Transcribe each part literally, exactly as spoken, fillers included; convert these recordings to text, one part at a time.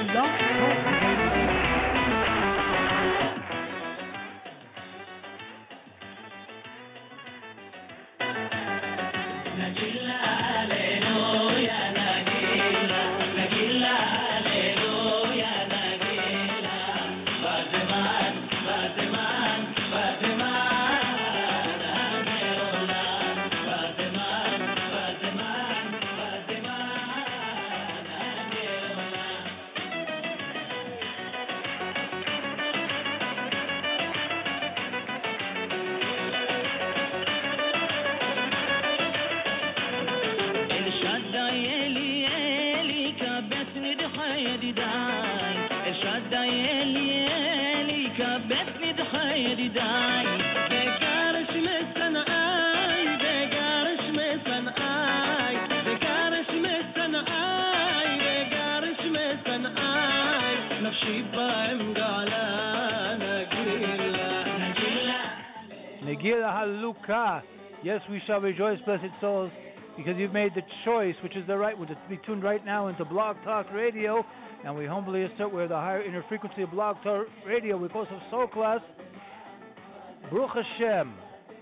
Blog Talk Radio. Yes, we shall rejoice, blessed souls, because you've made the choice, which is the right one, to be tuned right now into Blog Talk Radio. And we humbly assert we're the higher inner frequency of Blog Talk Radio. We call ourselves Soul Class. Baruch Hashem.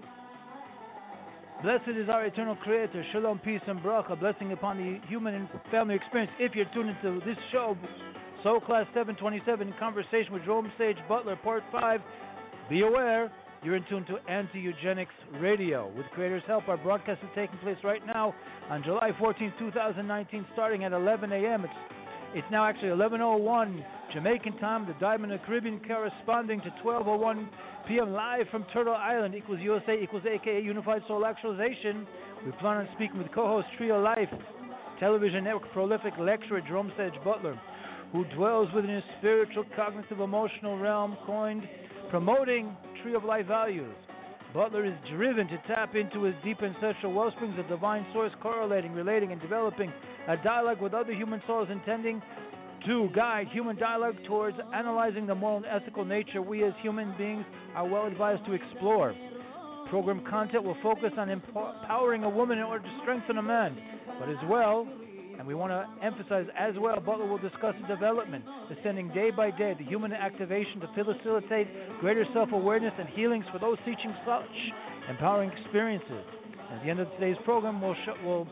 Blessed is our eternal Creator. Shalom, peace, and bracha. Blessing upon the human and family experience. If you're tuned into this show, Soul Class seven twenty-seven, in conversation with Jerome Sage Butler, Part five, be aware. You're in tune to Anti-Eugenics Radio. With Creator's help, our broadcast is taking place right now on July fourteenth, twenty nineteen, starting at eleven a.m. It's, it's now actually eleven oh one Jamaican time, the Diamond of the Caribbean corresponding to twelve oh one p.m. live from Turtle Island, equals U S A, equals A K A Unified Soul Actualization. We plan on speaking with co-host Trio Life, television network prolific lecturer Jerome Sage Butler, who dwells within his spiritual, cognitive, emotional realm, coined promoting Tree of Life values. Butler is driven to tap into his deep ancestral wellsprings of divine source, correlating, relating, and developing a dialogue with other human souls, intending to guide human dialogue towards analyzing the moral and ethical nature we as human beings are well advised to explore. Program content will focus on empowering a woman in order to strengthen a man, but as well, and we want to emphasize as well, Butler will discuss the development, ascending day by day the human activation to facilitate greater self-awareness and healings for those seeking such empowering experiences. At the end of today's program, we'll, sh- we'll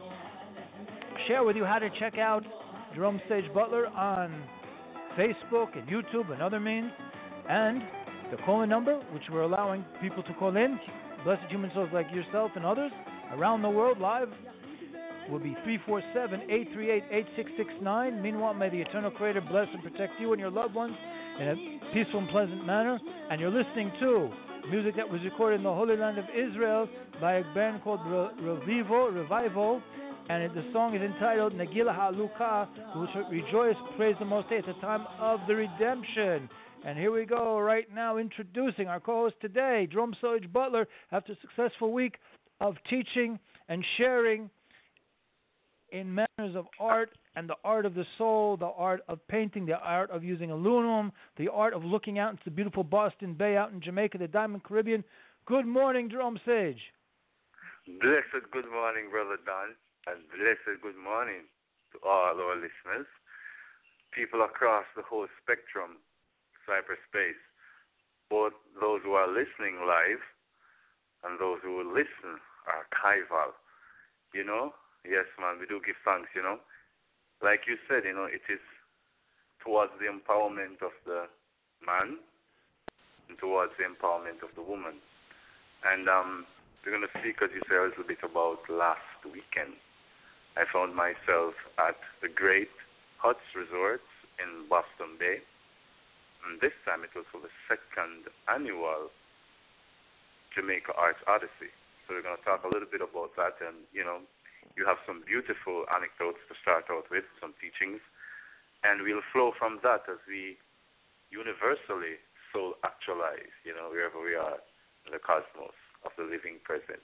share with you how to check out Jerome Sage Butler on Facebook and YouTube and other means, and the call-in number, which we're allowing people to call in, blessed human souls like yourself and others around the world live, will be three four seven, eight three eight, eight six six nine. Meanwhile, may the eternal Creator bless and protect you and your loved ones in a peaceful and pleasant manner. And you're listening to music that was recorded in the Holy Land of Israel by a band called Revival, Revival, and the song is entitled Nagila HaLuka, which rejoice, praise the Most High at the time of the redemption. And here we go right now, introducing our co-host today, Jerome Sage Butler, after a successful week of teaching and sharing in manners of art and the art of the soul, the art of painting, the art of using aluminum, the art of looking out into the beautiful Boston Bay out in Jamaica, the Diamond Caribbean. Good morning, Jerome Sage. Blessed good morning, Brother Don, and blessed good morning to all our listeners, people across the whole spectrum, cyberspace, both those who are listening live and those who will listen archival, you know. Yes, man, we do give thanks, you know. Like you said, you know, it is towards the empowerment of the man and towards the empowerment of the woman. And um, we're going to speak, as you say, a little bit about last weekend. I found myself at the Great Huts Resorts in Boston Bay. And this time it was for the second annual Jamaica Arts Odyssey. So we're going to talk a little bit about that and, you know, you have some beautiful anecdotes to start out with, some teachings, and we'll flow from that as we universally soul actualize, you know, wherever we are in the cosmos of the living presence.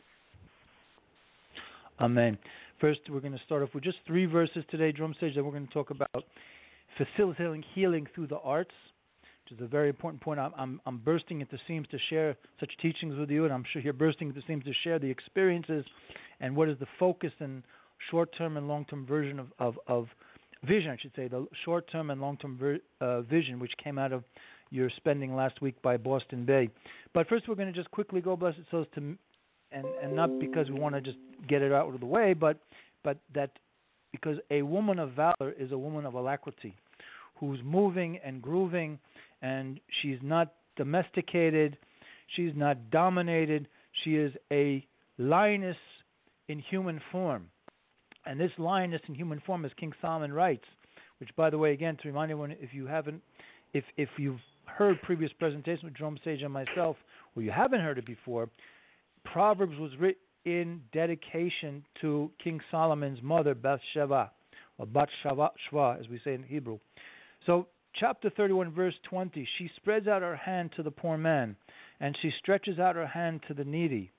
Amen. First, we're going to start off with just three verses today, Drum Stage, that we're going to talk about facilitating healing through the arts, which is a very important point. I'm, I'm, I'm bursting at the seams to share such teachings with you, and I'm sure you're bursting at the seams to share the experiences and what is the focus and short-term and long-term version of, of, of, vision, I should say, the short-term and long-term ver- uh, vision, which came out of your spending last week by Boston Bay. But first, we're going to just quickly go, blessed souls, to, and and not because we want to just get it out of the way, but but that because a woman of valor is a woman of alacrity, who's moving and grooving, and she's not domesticated, she's not dominated, she is a lioness in human form. And this lioness in human form, as King Solomon writes, which, by the way, again, to remind everyone, if you haven't, if if you've heard previous presentations with Jerome Sage and myself, or you haven't heard it before, Proverbs was written in dedication to King Solomon's mother, Bathsheba, or Bat-Sheva, as we say in Hebrew. So, chapter thirty-one, verse twenty, she spreads out her hand to the poor man, and she stretches out her hand to the needy.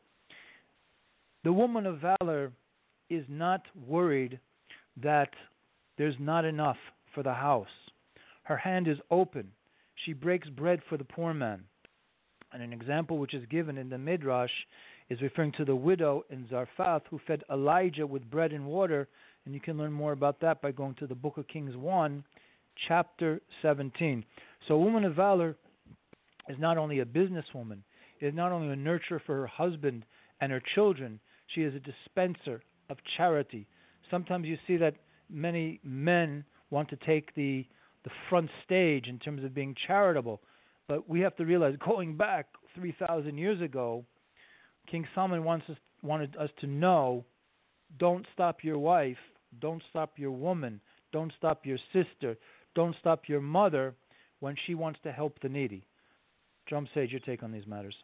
The woman of valor is not worried that there's not enough for the house. Her hand is open. She breaks bread for the poor man. And an example which is given in the Midrash is referring to the widow in Zarephath who fed Elijah with bread and water, and you can learn more about that by going to the Book of Kings one, chapter seventeen. So a woman of valor is not only a businesswoman, is not only a nurturer for her husband and her children, she is a dispenser of charity. Sometimes you see that many men want to take the the front stage in terms of being charitable, but we have to realize, going back three thousand years ago, King Solomon wants us, wanted us to know, don't stop your wife, don't stop your woman, don't stop your sister, don't stop your mother when she wants to help the needy. Drum Sage, your take on these matters.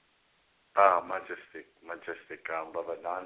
Ah, majestic, majestic, um, Baba Dan.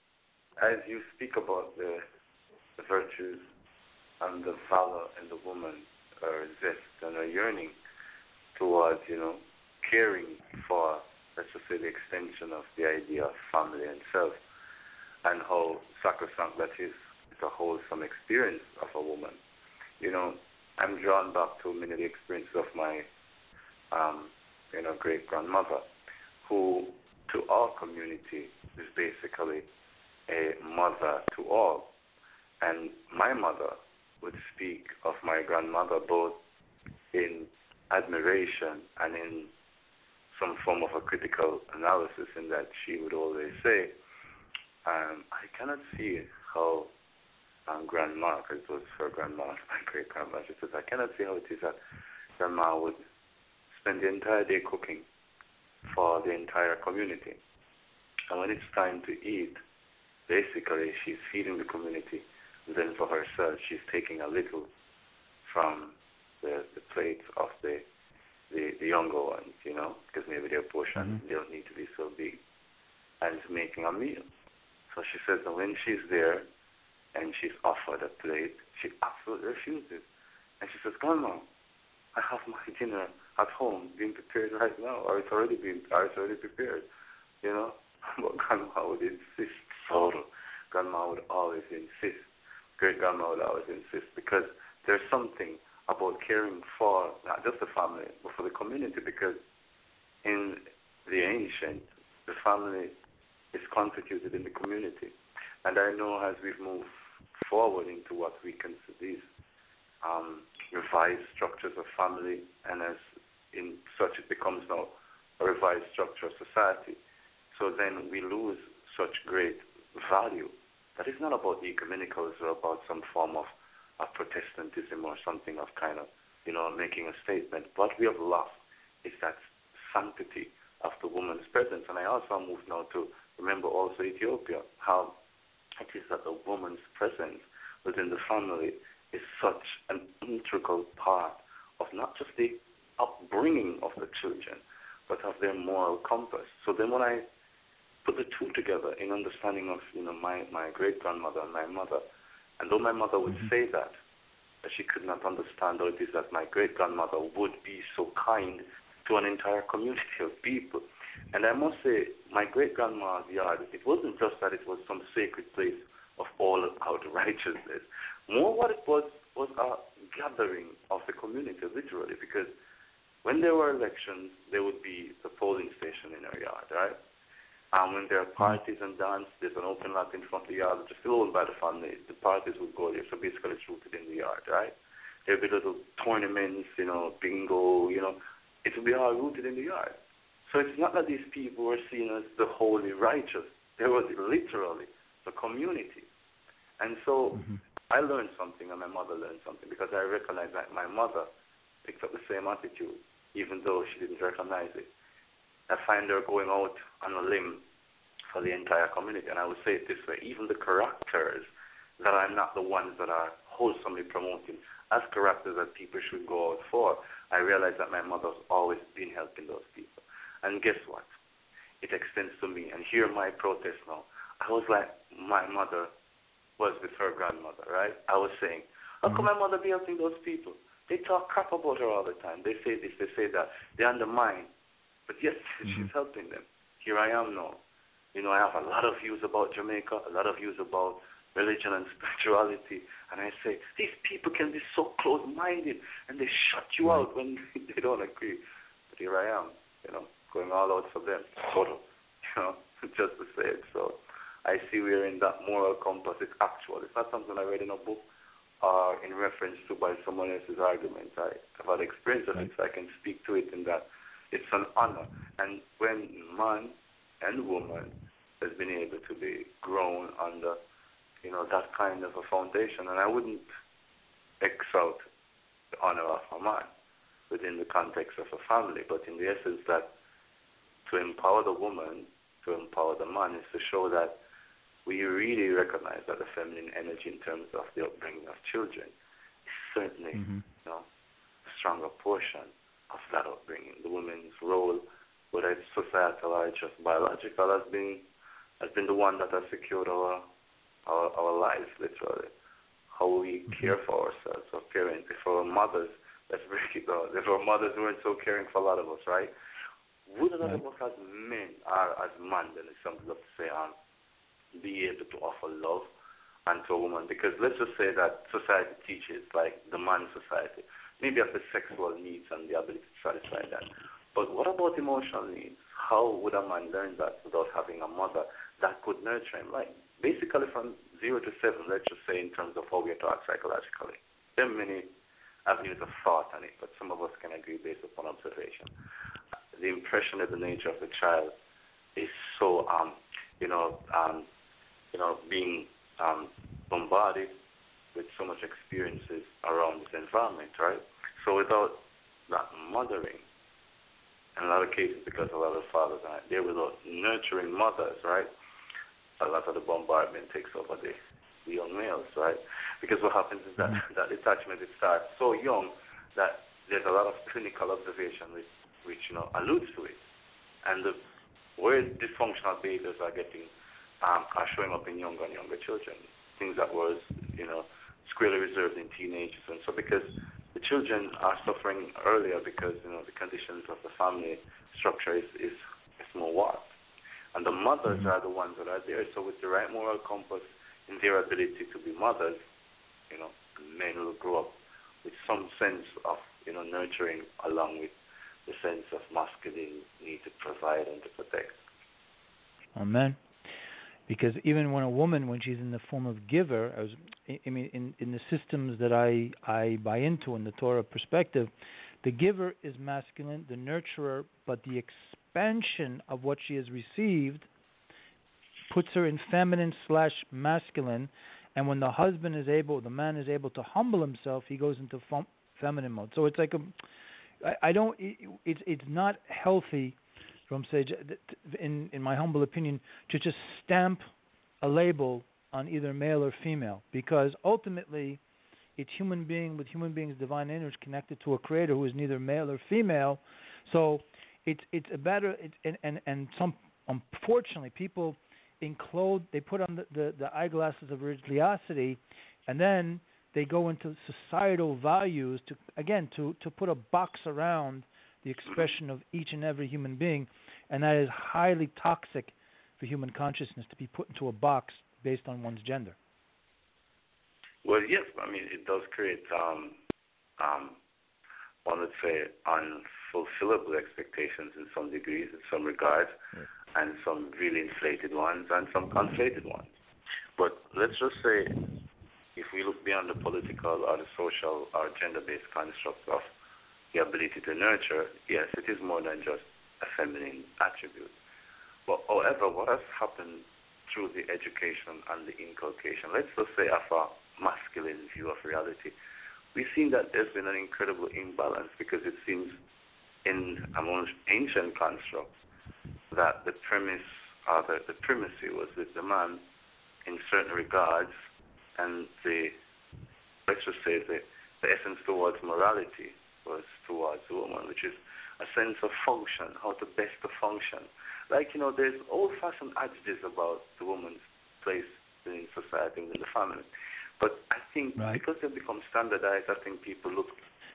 As you speak about the, the virtues and the valor in the woman, her zest and her yearning towards, you know, caring for, let's just say, the extension of the idea of family and self, and how sacrosanct that is, it's a wholesome experience of a woman. You know, I'm drawn back to many of the experiences of my, um, you know, great-grandmother, who, to our community, is basically a mother to all. And my mother would speak of my grandmother both in admiration and in some form of a critical analysis, in that she would always say, um, I cannot see how um, grandma, because it was her grandma, my great-grandma, she says, I cannot see how it is that grandma would spend the entire day cooking for the entire community. And when it's time to eat, basically she's feeding the community. Then for herself, she's taking a little from the, the plates of the, the the younger ones, you know, because maybe their portion, mm-hmm. they don't need to be so big, and making a meal. So she says that when she's there and she's offered a plate, she absolutely refuses. And she says, Grandma, I have my dinner at home being prepared right now, or it's already been, or it's already prepared, you know. But Grandma would insist. So Grandma would always insist. Great-grandma would always insist, because there's something about caring for not just the family, but for the community, because in the ancient, the family is constituted in the community. And I know as we've moved forward into what we consider these um, revised structures of family, and as in such it becomes now a revised structure of society, so then we lose such great value. That is not about the ecumenicals or about some form of, of Protestantism or something of kind of, you know, making a statement. What we have lost is that sanctity of the woman's presence. And I also moved now to remember also Ethiopia, how it is that the woman's presence within the family is such an integral part of not just the upbringing of the children, but of their moral compass. So then when I put the two together in understanding of, you know, my, my great-grandmother and my mother, and though my mother would mm-hmm. say that, that she could not understand how it is that my great-grandmother would be so kind to an entire community of people. And I must say, my great-grandma's yard, it wasn't just that it was some sacred place of all-out righteousness. More what it was was a gathering of the community, literally, because when there were elections, there would be the polling station in our yard, right? Um, when there are parties and dance, there's an open lot in front of the yard, which is still owned by the family. The parties would go there, so basically it's rooted in the yard, right? There'd be little tournaments, you know, bingo, you know. It would be all rooted in the yard. So it's not that these people were seen as the holy righteous. They were literally the community. And so mm-hmm. I learned something and my mother learned something because I recognized that my mother picked up the same attitude, even though she didn't recognize it. I find her going out on a limb for the entire community. And I would say it this way, even the characters that are not the ones that are wholesomely promoting as characters that people should go out for, I realize that my mother's always been helping those people. And guess what? It extends to me. And hear my protest now. I was like, my mother was with her grandmother, right? I was saying, how come my mother be helping those people? They talk crap about her all the time. They say this, they say that. They undermine. But yes, mm-hmm. she's helping them. Here I am now. You know, I have a lot of views about Jamaica, a lot of views about religion and spirituality. And I say, these people can be so close-minded, and they shut you right. out when they don't agree. But here I am, you know, going all out for them, total, you know, just to say it. So I see we're in that moral compass. It's actual. It's not something I read in a book or in reference to by someone else's argument. I, I've had experience of it, so I can speak to it in that. It's an honor. And when man and woman has been able to be grown under, you know, that kind of a foundation, and I wouldn't X out the honor of a man within the context of a family, but in the essence that to empower the woman, to empower the man, is to show that we really recognize that the feminine energy in terms of the upbringing of children is certainly, mm-hmm. you know, a stronger portion of that upbringing. The woman's role, whether it's societal or just biological, has been has been the one that has secured our our, our lives, literally. How we mm-hmm. care for ourselves, our parents. If our mothers, let's break it down, if our mothers weren't so caring for a lot of us, right? Would a lot right. of us as men, or as men, then it's something to say, um, be able to offer love unto a woman? Because let's just say that society teaches, like the man society, maybe of the sexual needs and the ability to satisfy that. But what about emotional needs? How would a man learn that without having a mother that could nurture him? Like, basically from zero to seven, let's just say in terms of how we are taught psychologically. There are many avenues of thought on it, but some of us can agree based upon observation. The impression of the nature of the child is so, um, you know, um, you know, being um, bombarded with so much experiences around this environment, right? So without that mothering, in a lot of cases, because a lot of fathers are there without nurturing mothers, right? A lot of the bombardment takes over the, the young males, right? Because what happens is that mm-hmm. that attachment, it starts so young that there's a lot of clinical observation which, which you know, alludes to it. And the where dysfunctional behaviors are getting, um, are showing up in younger and younger children, things that was, you know, squarely reserved in teenagers. And so because the children are suffering earlier because, you know, the conditions of the family structure is, is, is more warped. And the mothers mm-hmm. are the ones that are there. So with the right moral compass in their ability to be mothers, you know, men will grow up with some sense of, you know, nurturing along with the sense of masculine need to provide and to protect. Amen. Because even when a woman, when she's in the form of giver, I, was, I mean, in, in the systems that I, I buy into in the Torah perspective, the giver is masculine, the nurturer, but the expansion of what she has received puts her in feminine slash masculine, and when the husband is able, the man is able to humble himself, he goes into fem- feminine mode. So it's like a, I, I don't, it, it's it's not healthy, from Sage, in in my humble opinion, to just stamp a label on either male or female, because ultimately, it's human being with human beings' divine energy connected to a creator who is neither male or female. So it's it's a better it's, and, and and some unfortunately people enclose, they put on the, the, the eyeglasses of religiosity, and then they go into societal values to again to, to put a box around the expression of each and every human being, and that is highly toxic for human consciousness to be put into a box based on one's gender. Well, yes, I mean, it does create, um, um, one would say, unfulfillable expectations in some degrees, in some regards. Yes. and some really inflated ones and some conflated ones. But let's just say, if we look beyond the political or the social or gender-based construct of the ability to nurture, yes, it is more than just a feminine attribute. But however, what has happened through the education and the inculcation, let's just say of a masculine view of reality, we've seen that there's been an incredible imbalance, because it seems in among ancient constructs that the premise or the, the primacy was with the man in certain regards, and the, let's just say, the, the essence towards morality was towards the woman, which is a sense of function, how to best to function. Like, you know, there's old-fashioned adages about the woman's place in society, within the family. But I think right. because they've become standardized, I think people look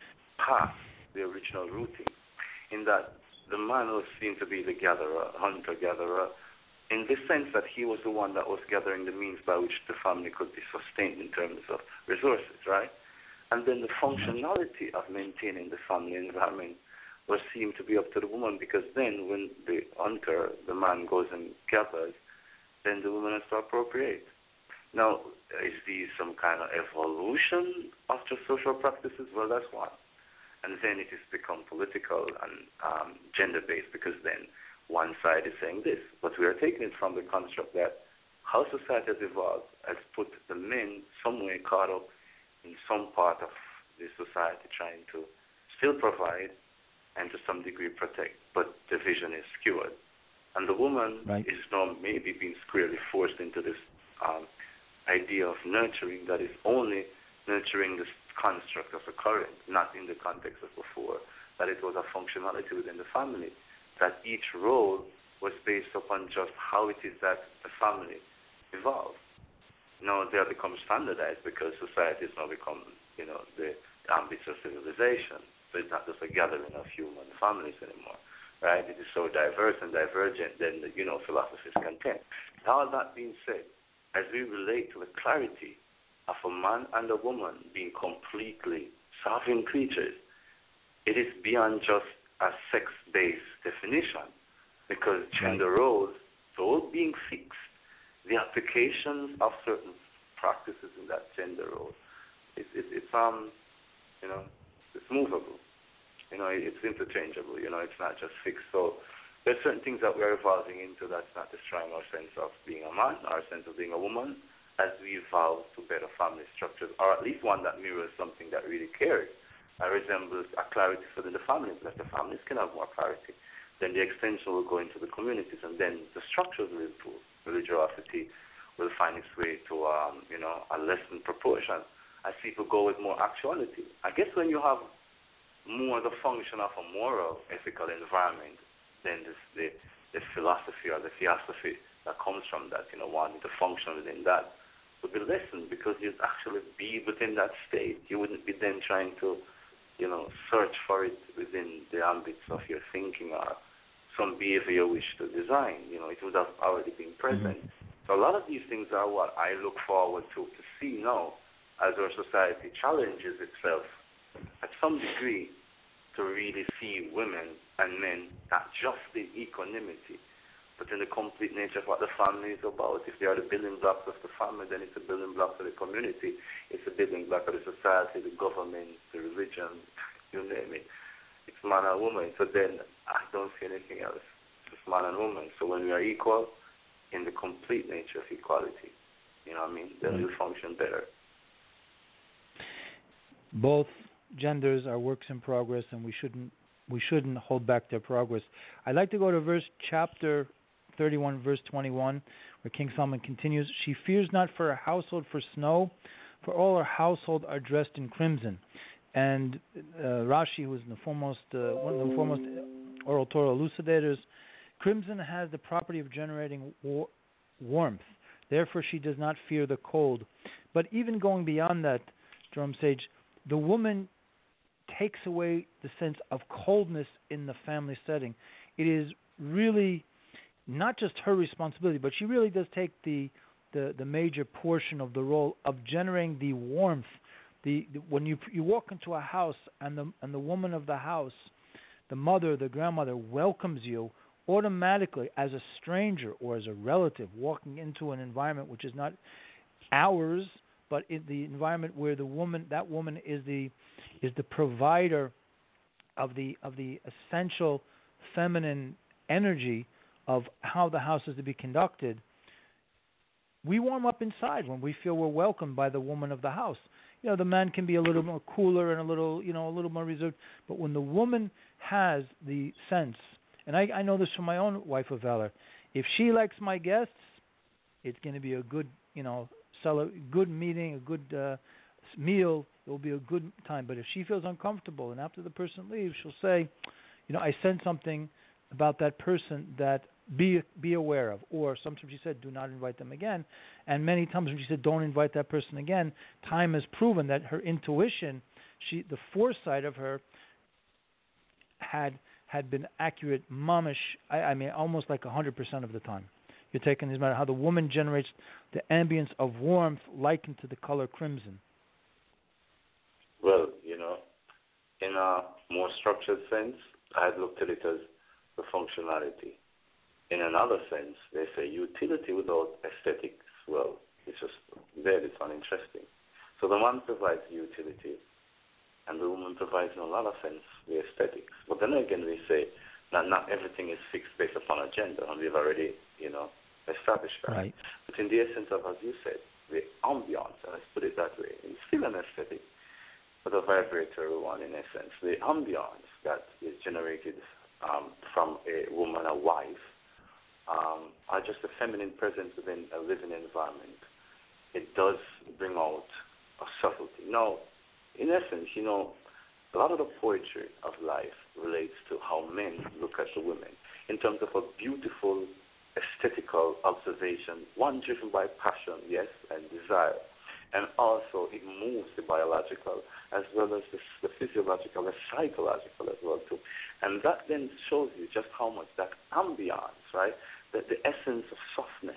past the original rooting, in that the man was seen to be the gatherer, hunter-gatherer, in the sense that he was the one that was gathering the means by which the family could be sustained in terms of resources, right? And then the functionality of maintaining the family environment was seen to be up to the woman, because then when the hunter, the man, goes and gathers, then the woman has to appropriate. Now, is these some kind of evolution of just social practices? Well, that's one. And then it has become political and um, gender-based, because then one side is saying this, but we are taking it from the construct that how society has evolved has put the men somewhere caught up in some part of the society, trying to still provide and to some degree protect, but the vision is skewed. And the woman right. is now maybe being squarely forced into this um, idea of nurturing that is only nurturing this construct of the current, not in the context of before, that it was a functionality within the family, that each role was based upon just how it is that the family evolved. Now they have become standardized because society has now become, you know, the ambits of civilization. So it's not just a gathering of human families anymore, right? It is so diverse and divergent than the, you know, philosophies contend. All that being said, as we relate to the clarity of a man and a woman being completely sovereign creatures, it is beyond just a sex-based definition, because gender roles, though being fixed, the applications of certain practices in that gender role, it's, it's, it's um, you know, it's movable. You know, it's interchangeable. You know, it's not just fixed. So there's certain things that we're evolving into that's not destroying our sense of being a man, our sense of being a woman, as we evolve to better family structures, or at least one that mirrors something that really cares. Uh, resembles a clarity for the families, that the families can have more clarity. Then the extension will go into the communities, and then the structures will improve. Religiosity will find its way to, um, you know, a lessened proportion as people go with more actuality. I guess when you have more the function of a moral, ethical environment, then this, the, the philosophy or the theosophy that comes from that, you know, wanting to function within that, would be lessened, because you'd actually be within that state. You wouldn't be then trying to, you know, search for it within the ambits of your thinking or some behavior you wish to design. You know, it would have already been present. Mm-hmm. So a lot of these things are what I look forward to to see now as our society challenges itself at some degree to really see women and men not just in equanimity, but in the complete nature of what the family is about. If they are the building blocks of the family, then it's a building block of the community. It's a building block of the society, the government, the religion, you name it. It's man and woman. So then I don't see anything else. It's just man and woman. So when we are equal in the complete nature of equality, you know what I mean, then we'll function better. Both genders are works in progress, and we shouldn't we shouldn't hold back their progress. I'd like to go to verse chapter thirty-one, verse twenty-one, where King Solomon continues, "She fears not for her household for snow, for all her household are dressed in crimson." And uh, Rashi, who is the foremost, uh, one of the foremost oral Torah elucidators, crimson has the property of generating war- warmth. Therefore, she does not fear the cold. But even going beyond that, Jerome Sage, the woman takes away the sense of coldness in the family setting. It is really not just her responsibility, but she really does take the the, the major portion of the role of generating the warmth. The, the when you you walk into a house and the and the woman of the house, the mother, the grandmother welcomes you automatically, as a stranger or as a relative, walking into an environment which is not ours, but in the environment where the woman, that woman is the is the provider of the of the essential feminine energy of how the house is to be conducted, we warm up inside when we feel we're welcomed by the woman of the house. You know, the man can be a little more cooler and a little, you know, a little more reserved, but when the woman has the sense, and I, I know this from my own wife of valor, if she likes my guests, it's going to be a good, you know, cele- good meeting, a good uh, meal. It will be a good time. But if she feels uncomfortable, and after the person leaves, she'll say, you know, I sense something about that person that be be aware of. Or sometimes she said, do not invite them again. And many times when she said, don't invite that person again, time has proven that her intuition, she the foresight of her had had been accurate, mamish, I, I mean, almost like one hundred percent of the time. You're taking this matter how the woman generates the ambience of warmth likened to the color crimson. Well, you know, in a more structured sense, I've looked at it as the functionality. In another sense, they say utility without aesthetics. Well, it's just there, it's uninteresting. So the man provides utility, and the woman provides, in a lot of sense, the aesthetics. But then again, we say that not everything is fixed based upon a gender, and we've already, you know, established that. Right. But in the essence of, as you said, the ambiance, and let's put it that way, it's still an aesthetic, but a vibratory one in essence. The ambiance that is generated um, from a woman, a wife, um, are just a feminine presence within a living environment. It does bring out a subtlety. Now, in essence, you know, a lot of the poetry of life relates to how men look at the women in terms of a beautiful, aesthetical observation, one driven by passion, yes, and desire. And also it moves the biological as well as the, the physiological, the psychological as well too. And that then shows you just how much that ambiance, right, that the essence of softness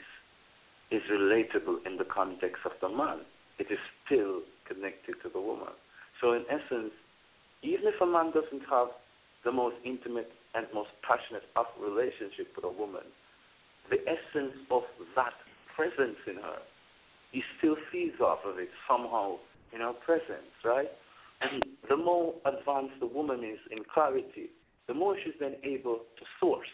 is relatable in the context of the man. It is still connected to the woman. So in essence, even if a man doesn't have the most intimate and most passionate of relationship with a woman, the essence of that presence in her, he still feeds off of it somehow in her presence, right? And the more advanced the woman is in clarity, the more she's then able to source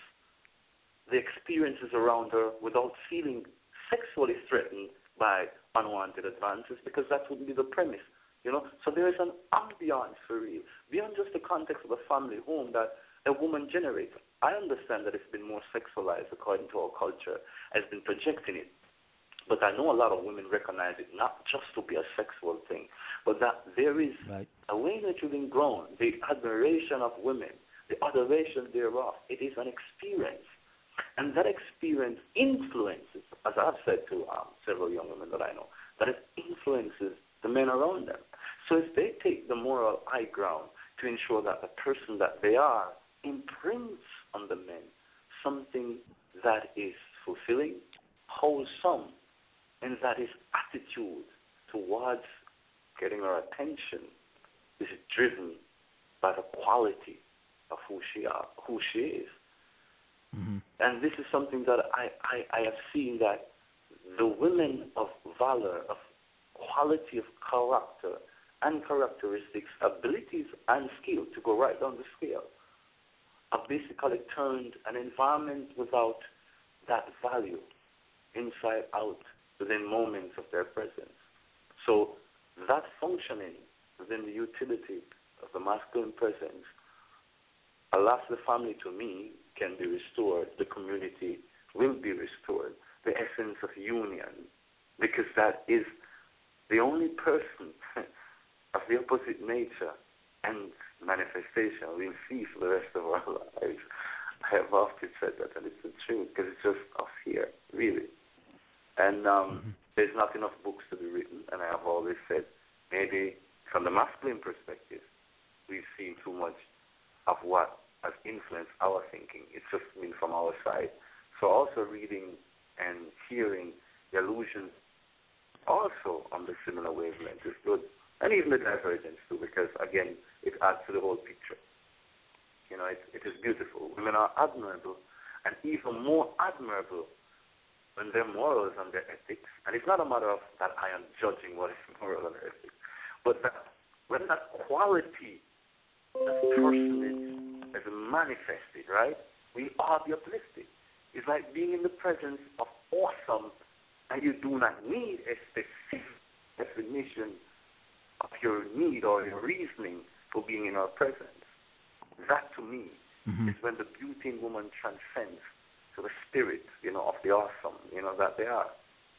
the experiences around her without feeling sexually threatened by unwanted advances, because that wouldn't be the premise, you know. So there is an ambiance for real, beyond just the context of a family home that a woman generates. I understand that it's been more sexualized according to our culture, has been projecting it. But I know a lot of women recognize it not just to be a sexual thing, but that there is right. a way that you've been grown, the admiration of women, the adoration thereof. It is an experience. And that experience influences, as I've said to um, several young women that I know, that it influences the men around them. So if they take the moral high ground to ensure that the person that they are imprints on the men something that is fulfilling, wholesome, and that his attitude towards getting her attention is driven by the quality of who she are, who she is. Mm-hmm. And this is something that I, I, I have seen, that the women of valor, of quality of character and characteristics, abilities and skill, to go right down the scale, have basically turned an environment without that value inside out within moments of their presence. So that functioning within the utility of the masculine presence allows the family, to me, can be restored. The community will be restored. The essence of union, because that is the only person of the opposite nature and manifestation we'll see for the rest of our lives. I have often said that, and it's the truth, because it's just us here, really. And um, mm-hmm. there's not enough books to be written, and I have always said, maybe from the masculine perspective, we've seen too much of what has influenced our thinking. It's just been from our side. So also reading and hearing the allusions also on the similar wavelength is good. And even the divergence too, because again, it adds to the whole picture. You know, it, it is beautiful. Women are admirable, and even more admirable when their morals and their ethics. And it's not a matter of that I am judging what is moral and ethics, but that when that quality that person is, is manifested, right, we are the uplifted. It's like being in the presence of awesome, and you do not need a specific definition of your need or your reasoning for being in our presence. That, to me, mm-hmm. is when the beauty in woman transcends to the spirit, you know, of the awesome, you know, that they are.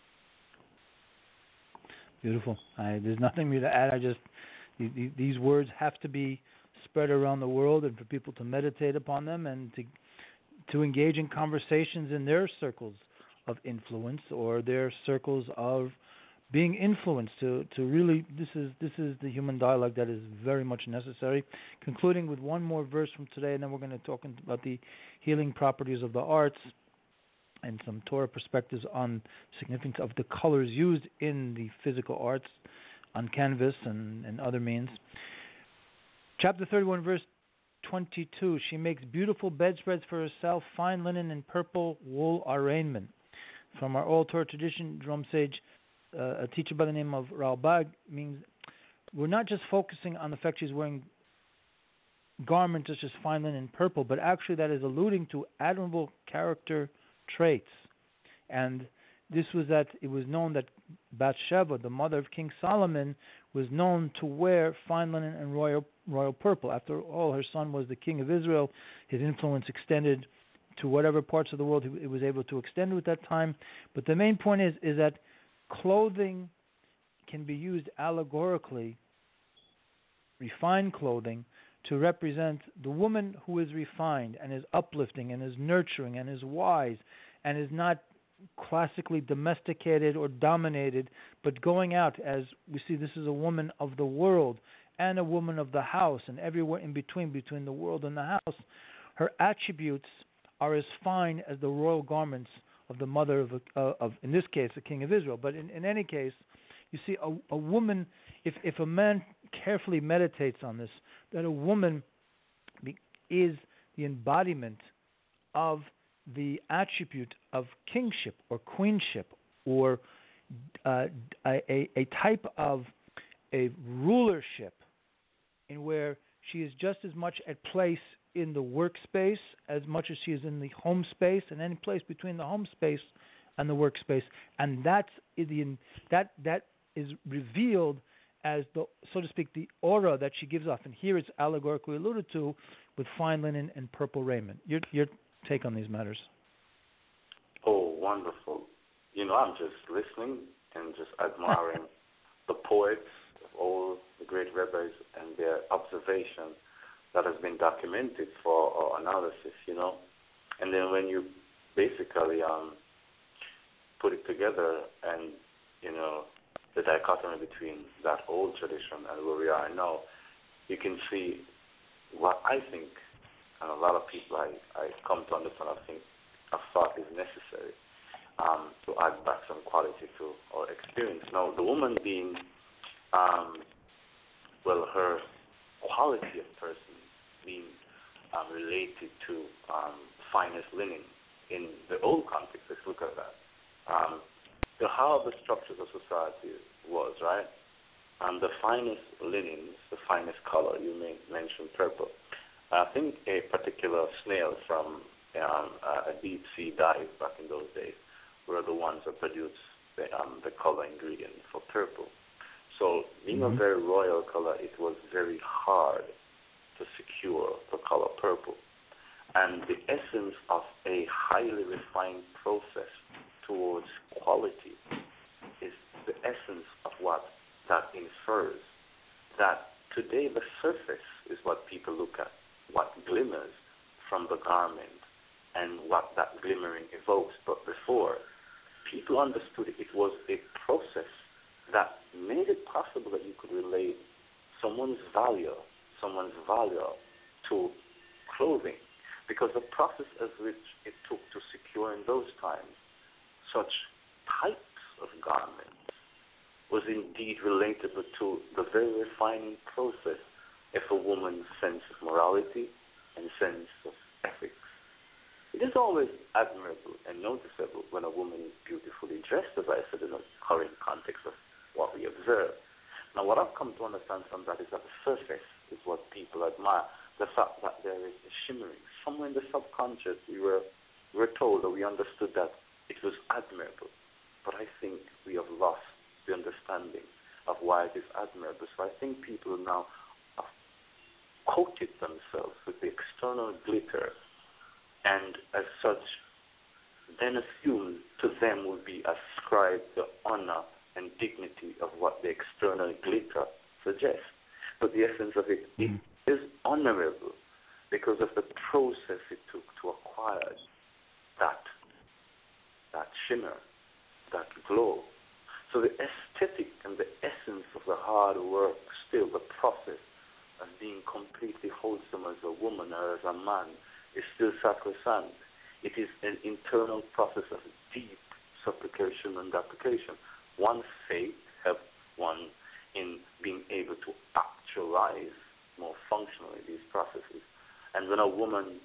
Beautiful. I, there's nothing more to add. I just, these words have to be spread around the world and for people to meditate upon them and to to engage in conversations in their circles of influence or their circles of being influenced to, to really, this is this is the human dialogue that is very much necessary. Concluding with one more verse from today, and then we're going to talk about the healing properties of the arts and some Torah perspectives on significance of the colors used in the physical arts on canvas and, and other means. Chapter thirty-one, verse twenty-two, she makes beautiful bedspreads for herself, fine linen and purple wool arraignment. From our old Torah tradition, Jerome Sage, uh, a teacher by the name of Ralbag, means we're not just focusing on the fact she's wearing garments such as fine linen and purple, but actually that is alluding to admirable character traits. And this was that it was known that Bathsheba, the mother of King Solomon, was known to wear fine linen and royal royal purple. After all, her son was the king of Israel. His influence extended to whatever parts of the world it was able to extend at that time. But the main point is is that clothing can be used allegorically, refined clothing, to represent the woman who is refined and is uplifting and is nurturing and is wise and is not classically domesticated or dominated, but going out as we see this is a woman of the world and a woman of the house and everywhere in between, between the world and the house. Her attributes are as fine as the royal garments of the mother of, a, uh, of in this case, the king of Israel. But in, in any case, you see a, a woman, if, if a man carefully meditates on this, that a woman be, is the embodiment of the attribute of kingship or queenship or uh, a, a type of a rulership in where she is just as much at place in the workspace as much as she is in the home space and any place between the home space and the workspace. And that's the, that, that is revealed as the, so to speak, the aura that she gives off. And here it's allegorically alluded to with fine linen and purple raiment. Your, your take on these matters? Oh, wonderful. You know, I'm just listening and just admiring the poets of all the great rabbis and their observation that has been documented for our analysis, you know. And then when you basically um, put it together and, you know, the dichotomy between that old tradition and where we are now, you can see what I think, and a lot of people I, I come to understand, I think, I thought is necessary um, to add back some quality to our experience. Now, the woman being, um, well, her quality of person being um, related to um, finest linen in the old context, let's look at that. Um, the how the structures of society was, right? And the finest linens, the finest color, you may mention purple. I think a particular snail from um, a deep sea dive back in those days were the ones that produced the, um, the color ingredient for purple. So being mm-hmm. a very royal color, it was very hard to secure the color purple. And the essence of a highly refined process towards quality is the essence of what that infers. That today the surface is what people look at, what glimmers from the garment and what that glimmering evokes. But before, people understood it was a process that made it possible that you could relate someone's value, someone's value to clothing. Because the process as which it took to secure in those times such types of garments was indeed relatable to the very refining process of a woman's sense of morality and sense of ethics. It is always admirable and noticeable when a woman is beautifully dressed, as I said in the current context of what we observe. Now, what I've come to understand from that is that the surface is what people admire. The fact that there is a shimmering. Somewhere in the subconscious, we were, we were told or we understood that it was admirable. But I think we have lost the understanding of why it is admirable. So I think people now have coated themselves with the external glitter and as such then assume to them will be ascribed the honor and dignity of what the external glitter suggests. But the essence of it, it is honorable because of the process it took to acquire that, that shimmer, that glow. So the aesthetic and the essence of the hard work, still the process of being completely wholesome as a woman or as a man, is still sacrosanct. It is an internal process of deep supplication and application. One's faith helps one in being able to actualize more functionally these processes. And when a woman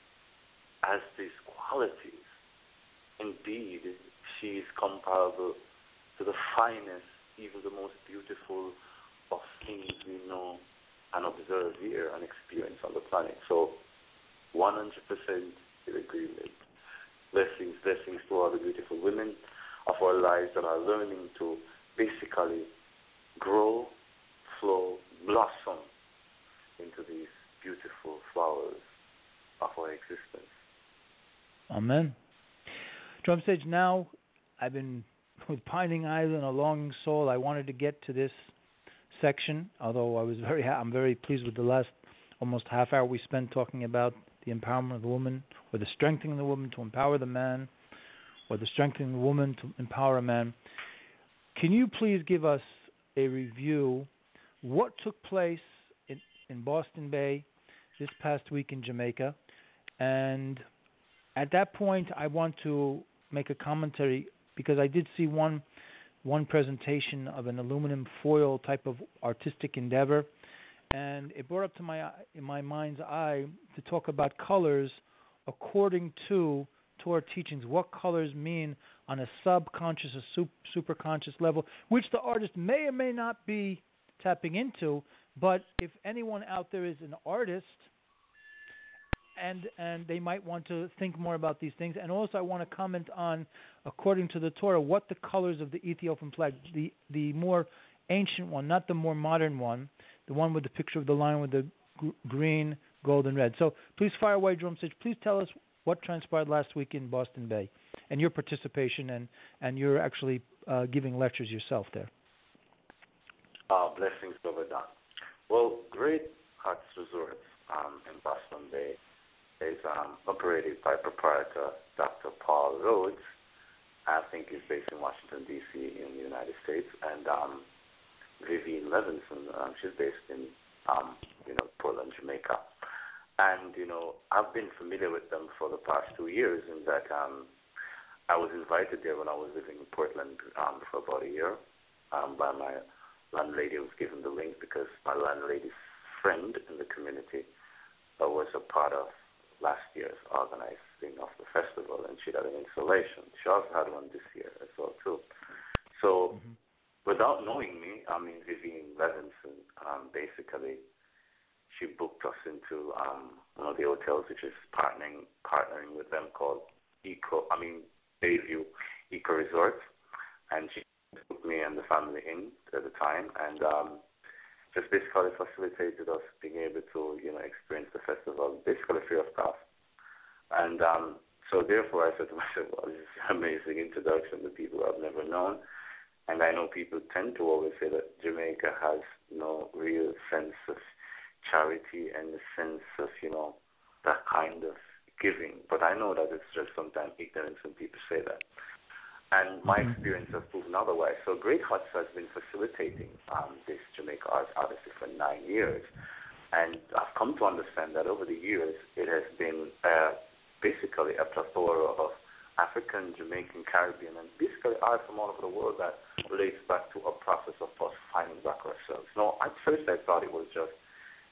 has these qualities, indeed, she is comparable to the finest, even the most beautiful of things we know and observe here and experience on the planet. So, one hundred percent in agreement. Blessings, blessings to all the beautiful women of our lives that are learning to basically grow, flow, blossom into these beautiful flowers of our existence. Amen. Drum Stage, now I've been with Pining Island, a longing soul. I wanted to get to this section, although I was very, ha- I'm very pleased with the last almost half hour we spent talking about the empowerment of the woman, or the strengthening of the woman to empower the man, or the strengthening of the woman to empower a man. Can you please give us a review what took place in, in Boston Bay this past week in Jamaica? And at that point, I want to make a commentary because I did see one one presentation of an aluminum foil type of artistic endeavor, and it brought up to my in my mind's eye to talk about colors according to Torah teachings, what colors mean on a subconscious, a super, superconscious level, which the artist may or may not be tapping into. But if anyone out there is an artist, and and they might want to think more about these things, and also I want to comment on, according to the Torah, what the colors of the Ethiopian flag, the the more ancient one, not the more modern one, the one with the picture of the lion with the gr- green, gold, and red. So please fire away, Drum Stage. Please tell us what transpired last week in Boston Bay, and your participation, and, and you're actually uh, giving lectures yourself there. Uh, blessings, Brother Don. Well, Great Huts Resorts um, in Boston Bay is um, operated by proprietor Doctor Paul Rhodes. I think he's based in Washington, D C in the United States, and um, Vivian Levinson, um, she's based in, um, you know, Portland, Jamaica. And, you know, I've been familiar with them for the past two years in that um, I was invited there when I was living in Portland um, for about a year um, by my landlady who was given the link because my landlady's friend in the community uh, was a part of last year's organizing of the festival, and she had an installation. She also had one this year as well, too. So mm-hmm. without knowing me, I mean, Vivian Levinson, um, basically, she booked us into um, one of the hotels, which is partnering partnering with them, called Eco, I mean, Bayview Eco Resorts, and she took me and the family in at the time, and um, just basically facilitated us being able to, you know, experience the festival, basically free of cost. And um, so therefore I said to myself, well, this is an amazing introduction to people I've never known. And I know people tend to always say that Jamaica has no real sense of charity and the sense of, you know, that kind of giving. But I know that it's just sometimes ignorance when people say that. And my experience has proven otherwise. So Great Huts has been facilitating um, this Jamaica Arts Odyssey for nine years. And I've come to understand that over the years, it has been uh, basically a plethora of African, Jamaican, Caribbean, and basically art from all over the world that relates back to a process of us finding back ourselves. Now, at first I thought it was just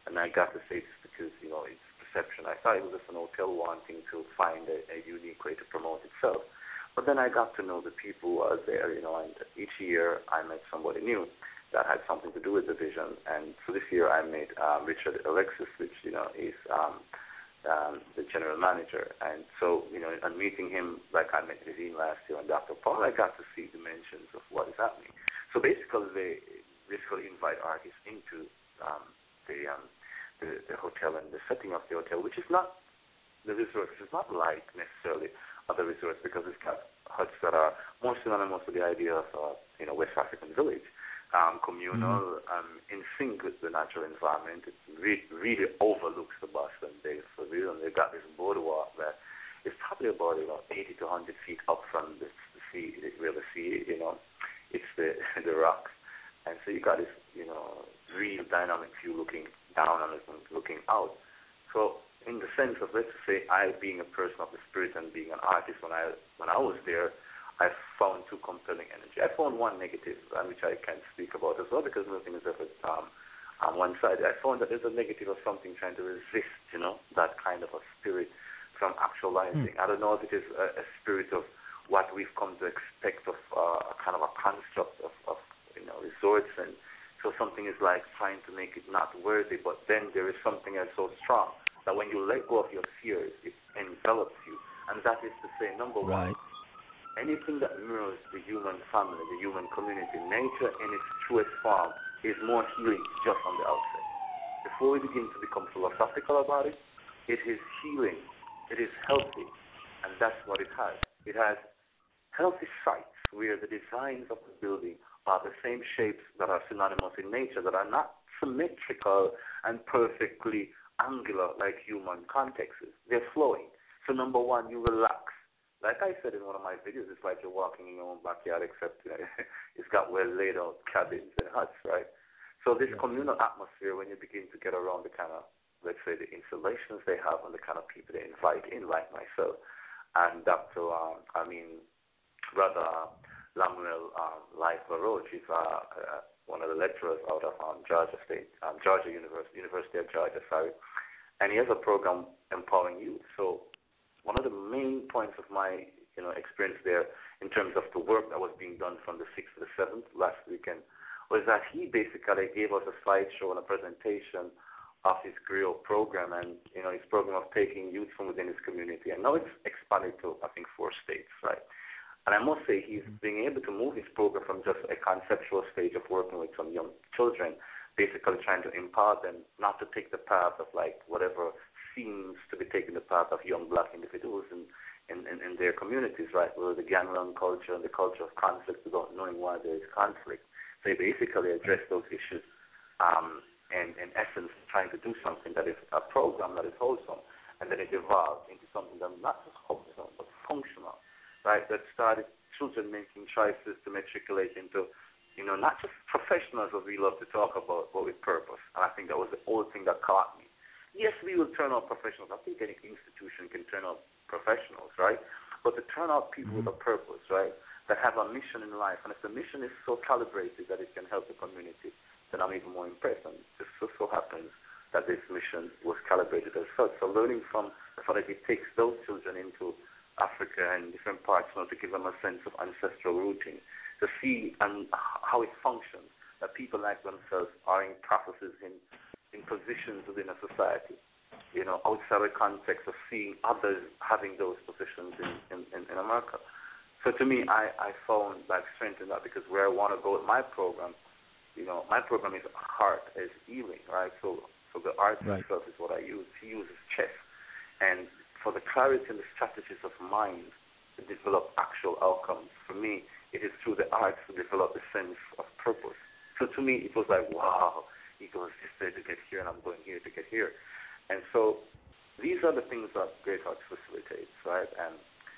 And I got to say this because, you know, it's perception. I thought it was just an hotel wanting to find a, a unique way to promote itself. But then I got to know the people who are there, you know, and each year I met somebody new that had something to do with the vision. And so this year I met um, Richard Alexis, which, you know, is um, um, the general manager. And so, you know, and meeting him like I met Vivian last year and Doctor Paul, I got to see dimensions of what is happening. So basically they basically invite artists into um, the, um, the the hotel and the setting of the hotel, which is not, the resorts is not like necessarily other resorts because it's got huts that are more synonymous with the idea of, uh, you know, West African village, um, communal, mm-hmm. um, in sync with the natural environment. It re- really overlooks the Boston Bay for real, and they've got this boardwalk that is probably about, you know, eighty to one hundred feet up from the, the sea, the river sea, you know. It's the the rocks. And so you got this, you know, real dynamic view looking down on it and looking out. So in the sense of, let's say, I being a person of the spirit and being an artist, when I when I was there, I found two compelling energy. I found one negative, uh, which I can't speak about as well because nothing is ever um, on one side. I found that there's a negative of something trying to resist, you know, that kind of a spirit from actualizing. Mm. I don't know if it is a, a spirit of what we've come to expect of uh, a kind of a construct of, of, you know, resorts. And so something is like trying to make it not worthy, but then there is something else so strong that when you let go of your fears, it envelops you. And that is to say, number right. one, anything that mirrors the human family, the human community, nature in its truest form is more healing just on the outset. Before we begin to become philosophical about it, it is healing, it is healthy, and that's what it has. It has healthy sites where the designs of the building are the same shapes that are synonymous in nature, that are not symmetrical and perfectly angular like human contexts. They're flowing. So number one, you relax. Like I said in one of my videos, it's like you're walking in your own backyard, except you know, it's got well laid out cabins and huts, right? So this yeah. communal atmosphere, when you begin to get around the kind of, let's say, the installations they have and the kind of people they invite in, like myself, and Doctor Um, I mean, brother uh, Lamuel um, Life LaRoche, he's uh, uh, one of the lecturers out of um, Georgia State, um, Georgia University, University of Georgia, sorry, and he has a program empowering youth. So one of the main points of my, you know, experience there in terms of the work that was being done from the sixth to the seventh last weekend was that he basically gave us a slideshow and a presentation of his griot program and, you know, his program of taking youth from within his community. And now it's expanded to, I think, four states, right? And I must say he's being able to move his program from just a conceptual stage of working with some young children, basically trying to empower them not to take the path of like whatever seems to be taking the path of young black individuals in, in, in, in their communities, right, where the gangland culture and the culture of conflict without knowing why there is conflict. They basically address those issues um, and, in essence, trying to do something that is a program that is wholesome, and then it evolved into something that's not just wholesome, but functional. Right, that started children making choices to matriculate into, you know, not just professionals as we love to talk about, but with purpose. And I think that was the old thing that caught me. Yes, we will turn out professionals. I think any institution can turn out professionals, right? But to turn out people mm-hmm. with a purpose, right, that have a mission in life. And if the mission is so calibrated that it can help the community, then I'm even more impressed. And it just so, so happens that this mission was calibrated as such. So learning from the fact that it takes those children into Africa and different parts, you know, to give them a sense of ancestral rooting, to see and how it functions, that people like themselves are in processes, in, in positions within a society, you know, outside the context of seeing others having those positions in, in, in, in America. So to me, I, I found like strength in that because where I want to go with my program, you know, my program is art as healing, right? So, so the art right. itself is what I use. He uses chess. And for the clarity and the strategies of mind to develop actual outcomes. For me, it is through the arts to develop the sense of purpose. So to me, it was like, wow, he goes this way to get here, and I'm going here to get here. And so these are the things that Great Arts facilitates, right? And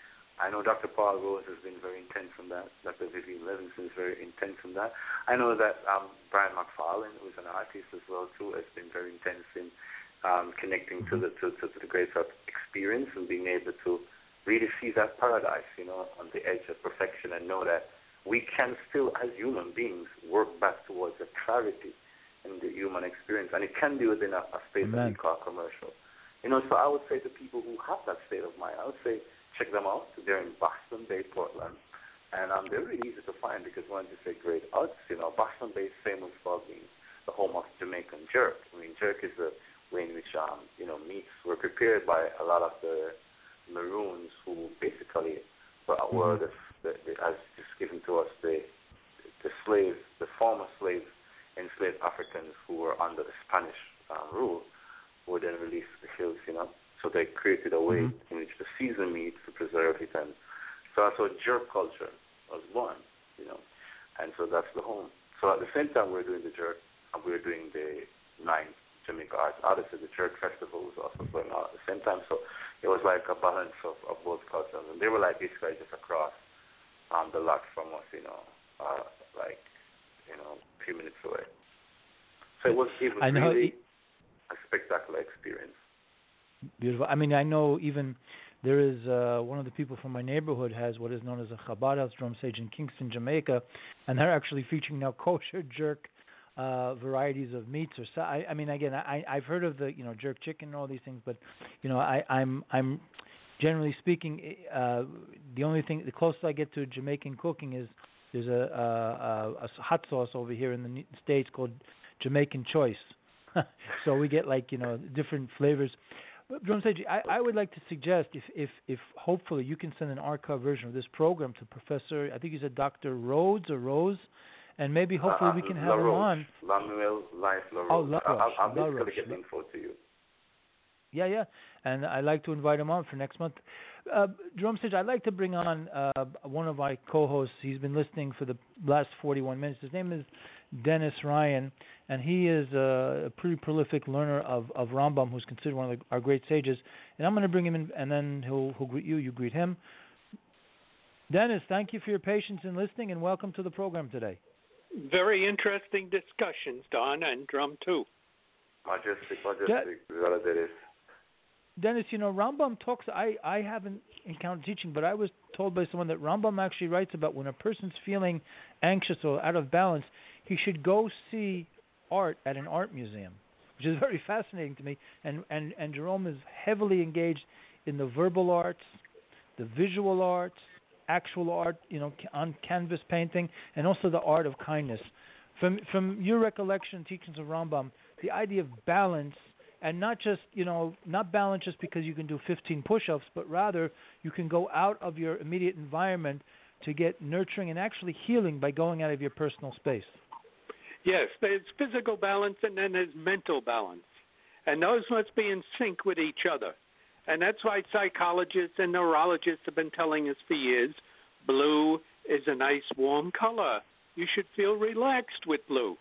I know Doctor Paul Rose has been very intense in that. Doctor Vivian Levinson is very intense in that. I know that um, Brian McFarlane, who's an artist as well, too, has been very intense in Um, connecting to the to, to, to the Great Arts experience and being able to really see that paradise, you know, on the edge of perfection and know that we can still, as human beings, work back towards a clarity in the human experience, and it can be within a, a space that Amen. we call commercial. You know, so I would say to people who have that state of mind, I would say check them out. They're in Boston Bay, Portland, and um, they're really easy to find because when you say great arts, you know, Boston Bay is famous for being the home of Jamaican jerk. I mean, jerk is a way in which um, you know, meats were prepared by a lot of the Maroons who basically were, were the, the, the, as just given to us, the the slaves, the former slaves, enslaved Africans who were under the Spanish um, rule, were then released to the hills, you know. So they created a way mm-hmm. in which to season meat, to preserve it, and so also jerk culture was born, you know. And so that's the home. So at the same time we're doing the jerk, and we're doing the ninth Jamaica Arts Odyssey, the jerk festival was also going on at the same time. So it was like a balance of, of both cultures, and they were like basically just across um, the lot from us, you know, uh, like you know, a few minutes away. So it was it was I know really it, a spectacular experience. Beautiful. I mean, I know even there is uh, one of the people from my neighborhood has what is known as a Chabad House Drum Stage in Kingston, Jamaica, and they're actually featuring now kosher jerk uh, varieties of meats. Or so, I, I mean, again, I, I've heard of the you know jerk chicken and all these things, but you know, I, I'm I'm generally speaking, uh, the only thing the closest I get to Jamaican cooking is there's a, a, a, a hot sauce over here in the States called Jamaican Choice. So we get like you know different flavors. Drum Stage, I, I would like to suggest if, if, if hopefully you can send an archive version of this program to Professor, I think you said Doctor Rhodes or Rose, and maybe hopefully uh, we can La have him Roche. on. Lamuel Life La Roche. Oh, La Roche. I'll, I'll La basically Roche. get the info to you. Yeah, yeah, and I'd like to invite him on for next month. Uh, Drum Stage, I'd like to bring on uh, one of my co-hosts. He's been listening for the last forty-one minutes. His name is Dennis Ryan, and he is uh, a pretty prolific learner of, of Rambam, who's considered one of the, our great sages. And I'm going to bring him in, and then he'll, he'll greet you. You greet him. Dennis, thank you for your patience in listening, and welcome to the program today. Very interesting discussions, Don, and Drum too. Majestic, majestic. De- Dennis, you know, Rambam talks, I, I haven't encountered teaching, but I was told by someone that Rambam actually writes about when a person's feeling anxious or out of balance, he should go see art at an art museum, which is very fascinating to me. And, and, and Jerome is heavily engaged in the verbal arts, the visual arts, actual art, you know, on canvas painting, and also the art of kindness. From, from your recollection and teachings of Rambam, the idea of balance, and not just, you know, not balance just because you can do fifteen push-ups, but rather you can go out of your immediate environment to get nurturing and actually healing by going out of your personal space. Yes, there's physical balance and then there's mental balance. And those must be in sync with each other. And that's why psychologists and neurologists have been telling us for years, blue is a nice warm color. You should feel relaxed with blue.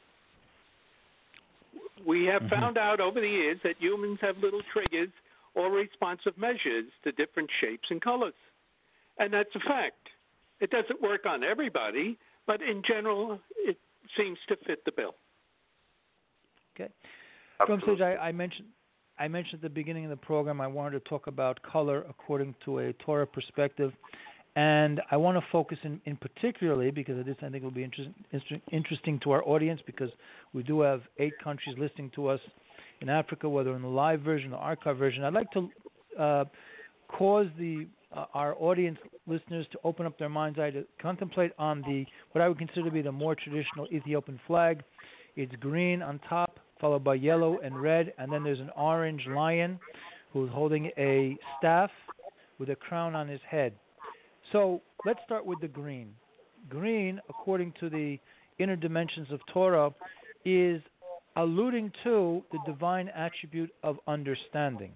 We have mm-hmm. found out over the years that humans have little triggers or responsive measures to different shapes and colors. And that's a fact. It doesn't work on everybody, but in general, it seems to fit the bill. Okay. Drum Stage, I, I mentioned I mentioned at the beginning of the program I wanted to talk about color according to a Torah perspective. And I want to focus in, in particularly, because this I think will be interest, interesting to our audience, because we do have eight countries listening to us in Africa, whether in the live version or archive version. I'd like to uh, cause the uh, our audience listeners to open up their mind's eye to contemplate on the what I would consider to be the more traditional Ethiopian flag. It's green on top, followed by yellow and red, and then there's an orange lion who's holding a staff with a crown on his head. So let's start with the green. Green, according to the inner dimensions of Torah, is alluding to the divine attribute of understanding.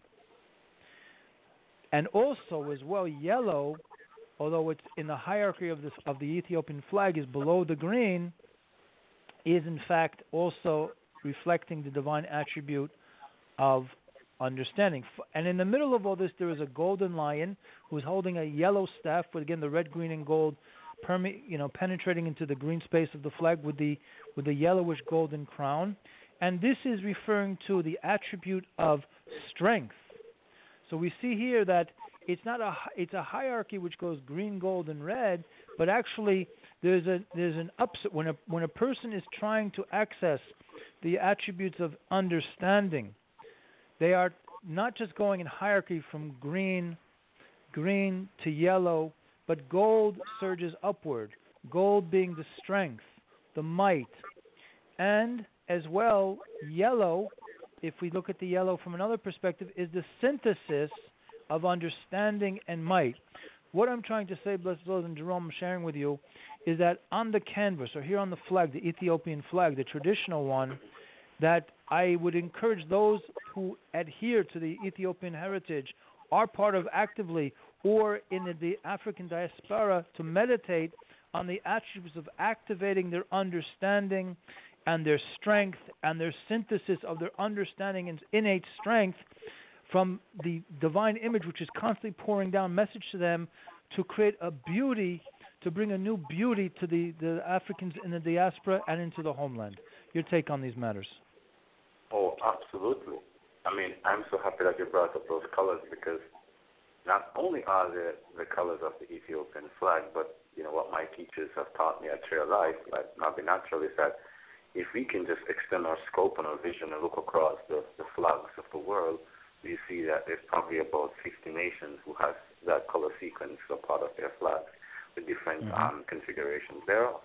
And also, as well, yellow, although it's in the hierarchy of, this, of the Ethiopian flag, is below the green, is in fact also reflecting the divine attribute of understanding. And in the middle of all this, there is a golden lion who's holding a yellow staff with, again, the red, green, and gold, perme- you know, penetrating into the green space of the flag with the with the yellowish golden crown. And this is referring to the attribute of strength. So we see here that it's not a it's a hierarchy which goes green, gold, and red, but actually there's a there's an upset when a when a person is trying to access the attributes of understanding, they are not just going in hierarchy from green green to yellow, but gold surges upward. Gold being the strength, the might, and as well yellow, if we look at the yellow from another perspective, is the synthesis of understanding and might. What I'm trying to say, Blessed Lord and Jerome, I'm sharing with you, is that on the canvas, or here on the flag, the Ethiopian flag, the traditional one, that I would encourage those who adhere to the Ethiopian heritage, are part of actively, or in the, the African diaspora, to meditate on the attributes of activating their understanding and their strength and their synthesis of their understanding and innate strength from the divine image, which is constantly pouring down message to them to create a beauty, to bring a new beauty to the, the Africans in the diaspora and into the homeland. Your take on these matters? Oh, absolutely. I mean, I'm so happy that you brought up those colors, because not only are they the colors of the Ethiopian flag, but you know what my teachers have taught me at Trail Life, like Nabi Natural, is that if we can just extend our scope and our vision and look across the, the flags of the world, we see that there's probably about fifty nations who have that color sequence a part of their flags with different mm-hmm. um, configurations thereof.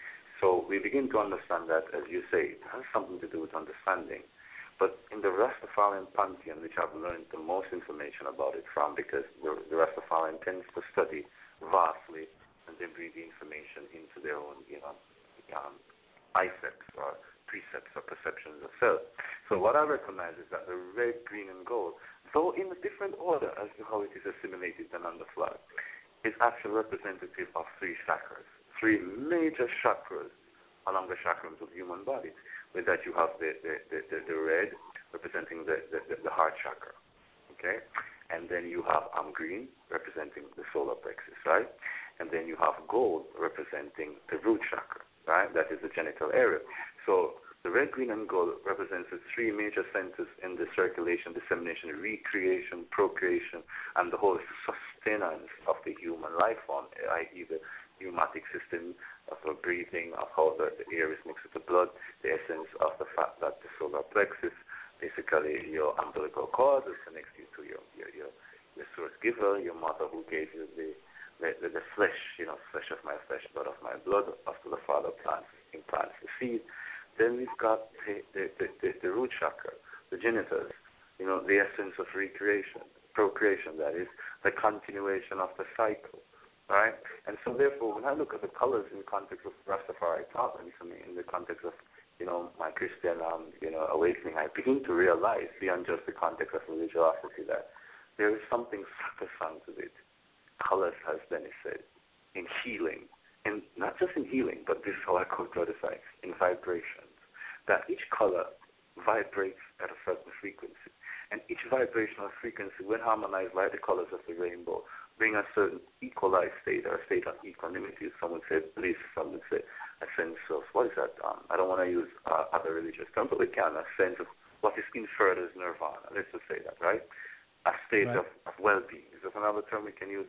So we begin to understand that, as you say, it has something to do with understanding. But in the Rastafarian pantheon, which I've learned the most information about it from, because the, the Rastafarian tends to study vastly and then bring the information into their own, you know, um, biceps or precepts or perceptions of self. So what I recognize is that the red, green, and gold, though in a different order as to how it is assimilated than on the flag, is actually representative of three chakras, three major chakras along the chakrams of human bodies. With that, you have the the, the, the, the red representing the, the, the heart chakra, okay? And then you have um, green representing the solar plexus, right? And then you have gold representing the root chakra, right? That is the genital area. So the red, green, and gold represents the three major centers in the circulation, dissemination, recreation, procreation, and the whole sustenance of the human life form, that is the pneumatic system of the breathing, of how the, the air is mixed with the blood, the essence of the fact that the solar plexus, basically your umbilical cord, which connects you to your, your, your, your source giver, your mother who gave you the, the, the, the flesh, you know, flesh of my flesh, blood of my blood, after the father plants, implants the seed. Then we've got the, the, the, the, the root chakra, the genitals, you know, the essence of recreation, procreation, that is, the continuation of the cycle. Right? And so therefore, when I look at the colors in the context of Rastafari talking to me, in the context of, you know, my Christian, um, you know, awakening, I begin to realize, beyond just the context of religiosity, that there is something sacrosanct to it. Colors has benefit in healing, and not just in healing, but this is how I quote the other side, in vibrations. That each color vibrates at a certain frequency, and each vibrational frequency, when harmonized like the colors of the rainbow, bring a certain equalized state, or a state of equanimity. Some would say bliss, some would say a sense of, what is that? Um, I don't want to use uh, other religious terms, but we can, a sense of what is inferred as nirvana. Let's just say that, right? A state right. of, of well-being. Is there another term we can use?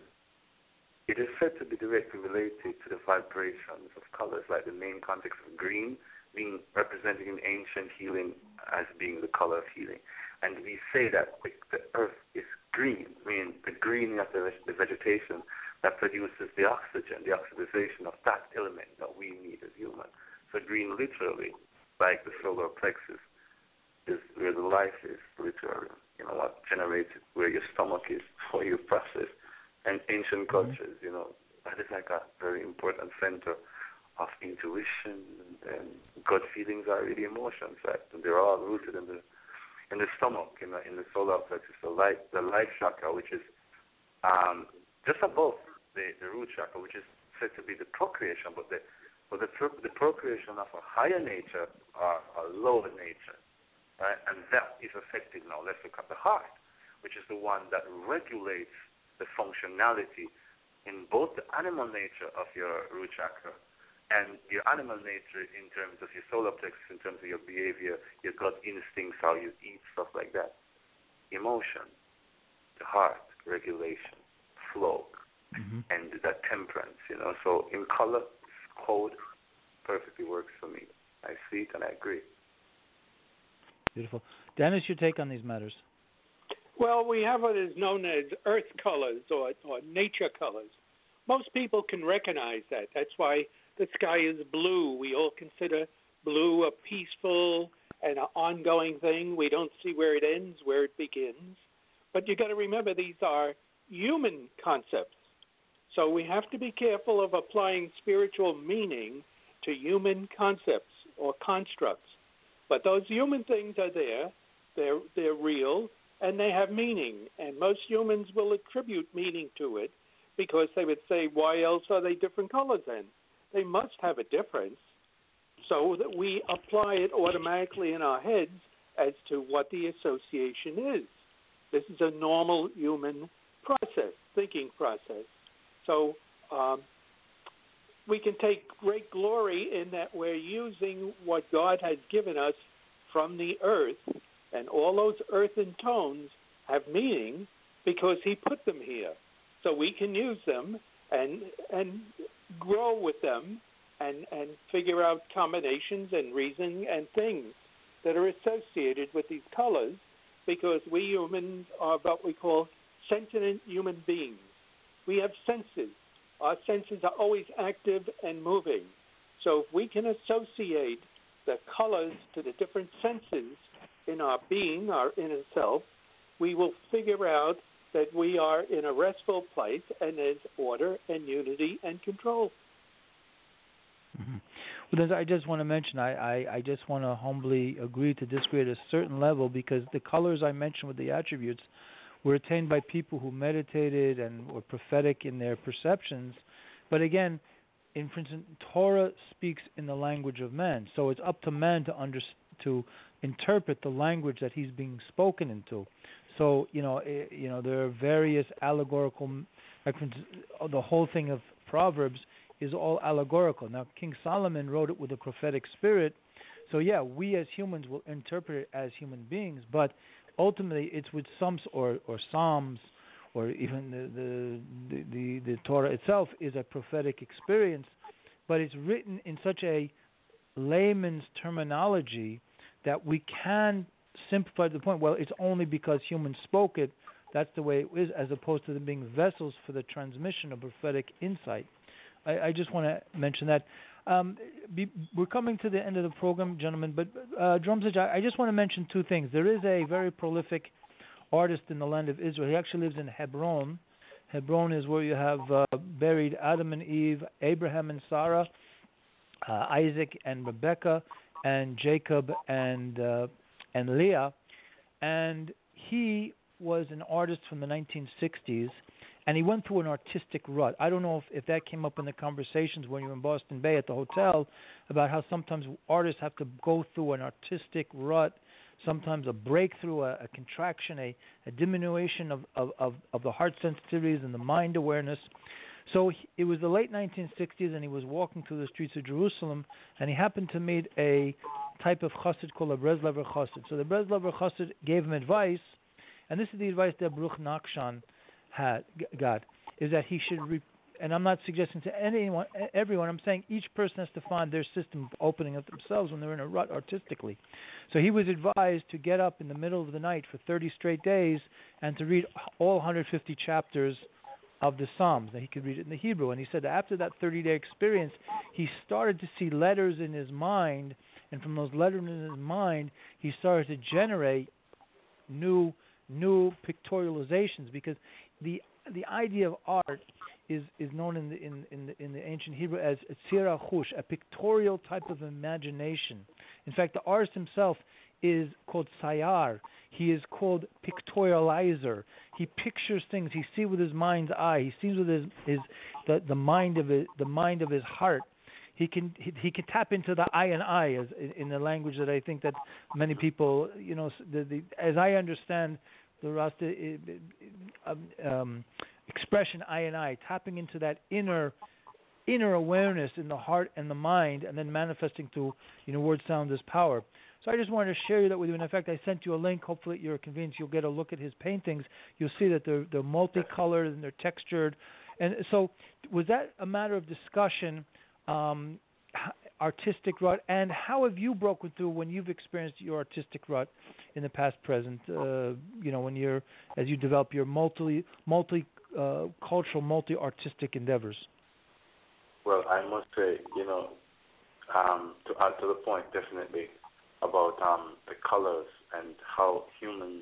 It is said to be directly related to the vibrations of colors, like the main context of green being representing in ancient healing as being the color of healing. And we say that the, the earth is green, I mean the green of the, the vegetation that produces the oxygen, the oxidization of that element that we need as humans. So green literally, like the solar plexus, is where the life is, literally. You know, what generates it, where your stomach is, where you process. And ancient cultures, you know, that is like a very important center of intuition, and gut feelings are really emotions, right? And they're all rooted in the in the stomach, in the, in the solar plexus, the life, the life chakra, which is um, just above the, the root chakra, which is said to be the procreation, but the but the, the procreation of a higher nature or a lower nature, right? And that is affected now. Let's look at the heart, which is the one that regulates the functionality in both the animal nature of your root chakra and your animal nature in terms of your solar plexus, in terms of your behavior, your gut instincts, how you eat, stuff like that. Emotion, the heart, regulation, flow mm-hmm. and that temperance, you know. So in color, code perfectly works for me. I see it and I agree. Beautiful. Dennis, your take on these matters? Well, we have what is known as earth colors or, or nature colors. Most people can recognize that. That's why the sky is blue. We all consider blue a peaceful and an ongoing thing. We don't see where it ends, where it begins. But you got to remember these are human concepts. So we have to be careful of applying spiritual meaning to human concepts or constructs. But those human things are there. They're, they're real, and they have meaning. And most humans will attribute meaning to it because they would say, why else are they different colors then? They must have a difference, so that we apply it automatically in our heads as to what the association is. This is a normal human process, thinking process. So um, we can take great glory in that we're using what God has given us from the earth, and all those earthen tones have meaning because he put them here. So we can use them and and grow with them and, and figure out combinations and reasoning and things that are associated with these colors, because we humans are what we call sentient human beings. We have senses. Our senses are always active and moving. So if we can associate the colors to the different senses in our being, our inner self, we will figure out that we are in a restful place and there's order and unity and control. Mm-hmm. Well, then I just want to mention, I, I, I just want to humbly agree to disagree at a certain level, because the colors I mentioned with the attributes were attained by people who meditated and were prophetic in their perceptions. But again, in, for instance, Torah speaks in the language of man, so it's up to man to under, to interpret the language that he's being spoken into. So you know, it, you know, there are various allegorical. Like for instance, the whole thing of Proverbs is all allegorical. Now, King Solomon wrote it with a prophetic spirit, so yeah, we as humans will interpret it as human beings, but ultimately it's with some or or Psalms, or even the the, the the Torah itself is a prophetic experience, but it's written in such a layman's terminology that we can simplify to the point, well, it's only because humans spoke it, that's the way it is, as opposed to them being vessels for the transmission of prophetic insight. I, I just want to mention that. Um, be, we're coming to the end of the program, gentlemen, but uh, Drumsage, I, I just want to mention two things. There is a very prolific artist in the land of Israel. He actually lives in Hebron. Hebron is where you have uh, buried Adam and Eve, Abraham and Sarah, uh, Isaac and Rebekah, and Jacob and uh, and Leah. And he was an artist from the nineteen sixties, and he went through an artistic rut. I don't know if, if that came up in the conversations when you were in Boston Bay at the hotel, about how sometimes artists have to go through an artistic rut, sometimes a breakthrough, a, a contraction, a, a diminution of, of, of, of the heart sensitivities and the mind awareness. So he, it was the late nineteen sixties, and he was walking through the streets of Jerusalem, and he happened to meet a type of chassid called a Breslover chassid. So the Breslover chassid gave him advice, and this is the advice that Baruch Nachshon had got, is that he should, re- and I'm not suggesting to anyone, everyone, I'm saying each person has to find their system of opening up themselves when they're in a rut artistically. So he was advised to get up in the middle of the night for thirty straight days and to read all one hundred fifty chapters of the Psalms, that he could read it in the Hebrew. And he said that after that thirty-day experience, he started to see letters in his mind, and from those letters in his mind, he started to generate new new pictorializations, because the the idea of art is, is known in the in in the, in the ancient Hebrew as tzira chush, a pictorial type of imagination. In fact, the artist himself is called sayar. He is called pictorializer. He pictures things. He sees with his mind's eye. He sees with his, his the, the mind of his, the mind of his heart. He can he, he can tap into the I and I, as in, in the language that I think that many people, you know, the, the, as I understand the Rasta um, expression I and I, tapping into that inner inner awareness in the heart and the mind, and then manifesting to, you know, word sound is power. So I just wanted to share that with you. And in fact, I sent you a link. Hopefully, at your convenience, you'll get a look at his paintings. You'll see that they're they're multicolored and they're textured. And so, was that a matter of discussion, um, artistic rut, and how have you broken through when you've experienced your artistic rut in the past, present? Uh, you know, when you're as you develop your multi multi uh, cultural, multi artistic endeavors. Well, I must say, you know, um, to add to the point, definitely about um, the colors and how humans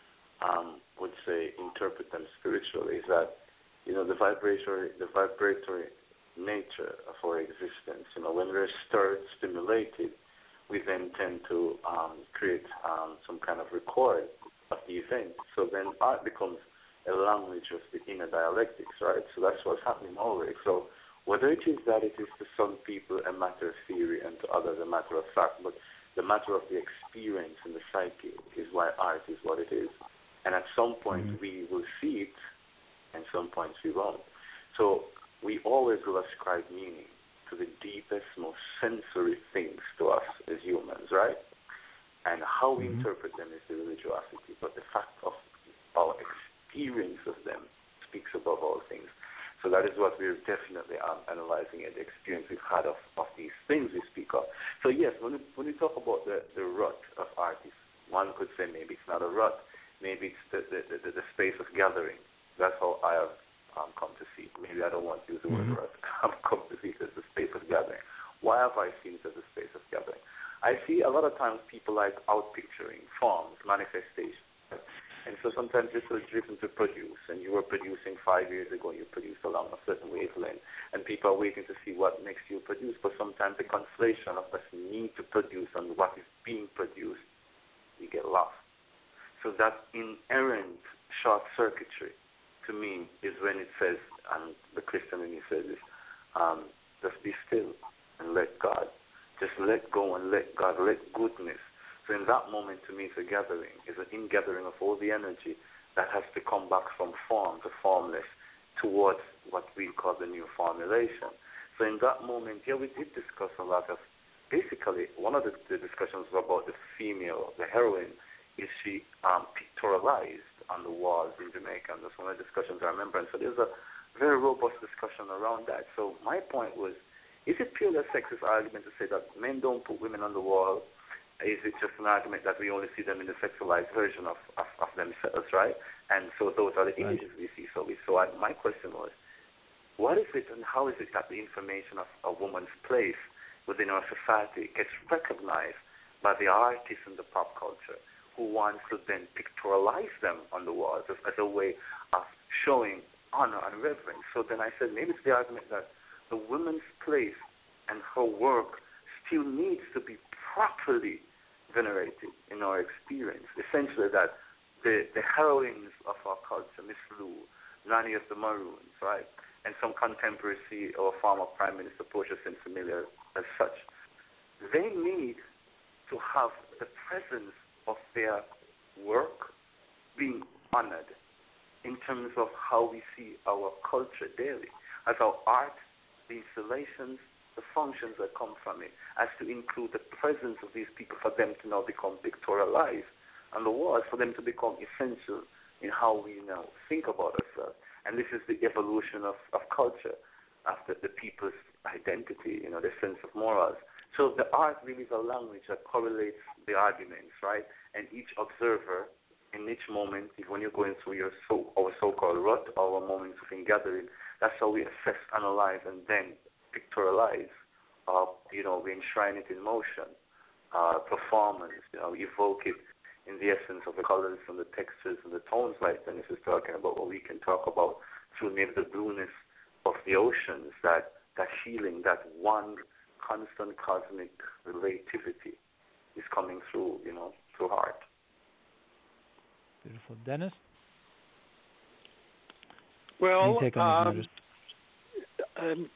um, would say interpret them spiritually is that, you know, the vibratory, the vibratory nature of our existence. You know, when we're stirred, stimulated, we then tend to um, create um, some kind of record of the event. So then art becomes a language of the inner dialectics, right? So that's what's happening always. So whether it is that it is to some people a matter of theory and to others a matter of fact, but the matter of the experience and the psyche is why art is what it is. And at some point mm-hmm. we will see it, and some points we won't. So we always will ascribe meaning to the deepest, most sensory things to us as humans, right? And how we mm-hmm. interpret them is the religiosity, but the fact of our experience of them speaks above all things. So that is what we're definitely um, analyzing, and the experience we've had of, of these things we speak of. So yes, when we, when we talk about the, the rut of artists, one could say maybe it's not a rut, maybe it's the, the, the, the space of gathering. That's how I have um, come to see it. Maybe I don't want to use the word mm-hmm. rut. I've come to see it as the space of gathering. Why have I seen it as the space of gathering? I see a lot of times people like out-picturing forms, manifestations. And so sometimes this is driven to produce, and you were producing five years ago, you produced along a certain wavelength, and people are waiting to see what next you produce, but sometimes the conflation of the need to produce and what is being produced, you get lost. So that inherent short circuitry, to me, is when it says, and the Christian in me says this, um, just be still and let God. Just let go and let God, let goodness. So in that moment, to me, it's a gathering. It's an ingathering of all the energy that has to come back from form to formless towards what we call the new formulation. So in that moment, yeah, we did discuss a lot of, basically, one of the, the discussions was about the female, the heroine. Is she um, pictorialized on the walls in Jamaica? And that's one of the discussions I remember. And so there's a very robust discussion around that. So my point was, is it purely a sexist argument to say that men don't put women on the wall? Is it just an argument that we only see them in the sexualized version of, of, of themselves, right? And so those are the images right. we see. So, we, so I, my question was, what is it and how is it that the information of a woman's place within our society gets recognized by the artists in the pop culture who wants to then pictorialize them on the walls as, as a way of showing honor and reverence? So then I said, maybe it's the argument that the woman's place and her work still needs to be properly venerated in our experience. Essentially that the, the heroines of our culture, Miss Lou, Nanny of the Maroons, right, and some contemporary C E O or former Prime Minister Portia St. Familiar as such, they need to have the presence of their work being honored in terms of how we see our culture daily, as our art, the installations, the functions that come from it, as to include the presence of these people for them to now become pictorialized on the walls, for them to become essential in how we now think about ourselves. And this is the evolution of, of culture, after the people's identity, you know, their sense of morals. So the art really is a language that correlates the arguments, right? And each observer in each moment, when you're going through your so, our so-called rut, our moments of ingathering, that's how we assess, analyze, and then pictorialize, uh, you know, we enshrine it in motion, uh, performance, you know, evoke it in the essence of the colors and the textures and the tones, like Dennis is talking about, what we can talk about through maybe the blueness of the oceans, that, that feeling, that one constant cosmic relativity is coming through, you know, through art. Beautiful. Dennis? Well, um, um,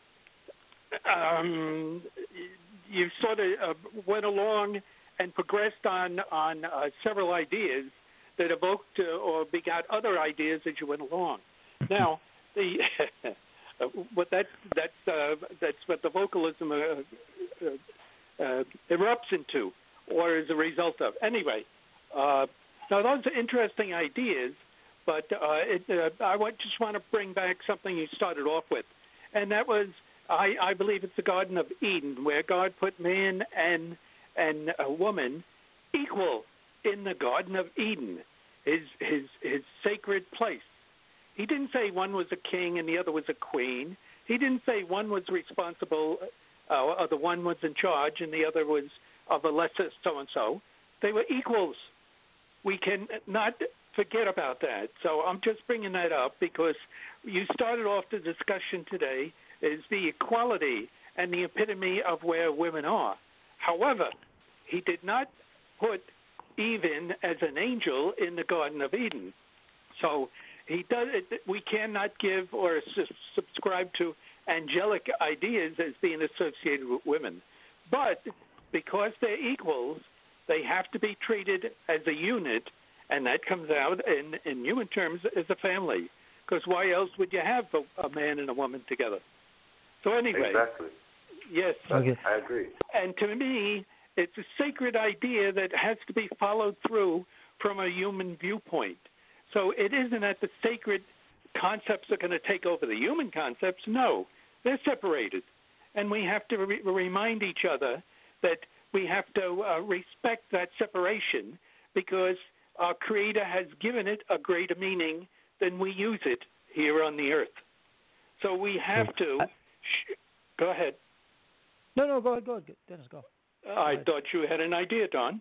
Um, you sort of uh, went along and progressed on on uh, several ideas that evoked uh, or begot other ideas as you went along. Now, the what that that's uh, that's what the vocalism uh, uh, uh, erupts into. or as a result of. Anyway, uh, now those are interesting ideas, but uh, it, uh, I want, just want to bring back something you started off with, and that was I, I believe it's the Garden of Eden, where God put man and and a woman equal in the Garden of Eden, his his his sacred place. He didn't say one was a king and the other was a queen. He didn't say one was responsible, uh, or the one was in charge and the other was of a lesser so-and-so. They were equals. We can not forget about that. So I'm just bringing that up because you started off the discussion today is the equality and the epitome of where women are. However, he did not put Eve in as an angel in the Garden of Eden. So he does. We cannot give or su- subscribe to angelic ideas as being associated with women. But because they're equals, they have to be treated as a unit, and that comes out in, in human terms as a family. Because why else would you have a, a man and a woman together? So anyway, exactly. Yes, okay. I agree. And to me, it's a sacred idea that has to be followed through from a human viewpoint. So it isn't that the sacred concepts are going to take over the human concepts. No, they're separated. And we have to re- remind each other that we have to uh, respect that separation because our Creator has given it a greater meaning than we use it here on the earth. So we have to... Sh- go ahead. No, no, go ahead, go ahead. Dennis, go. Uh, I go thought you had an idea, Don.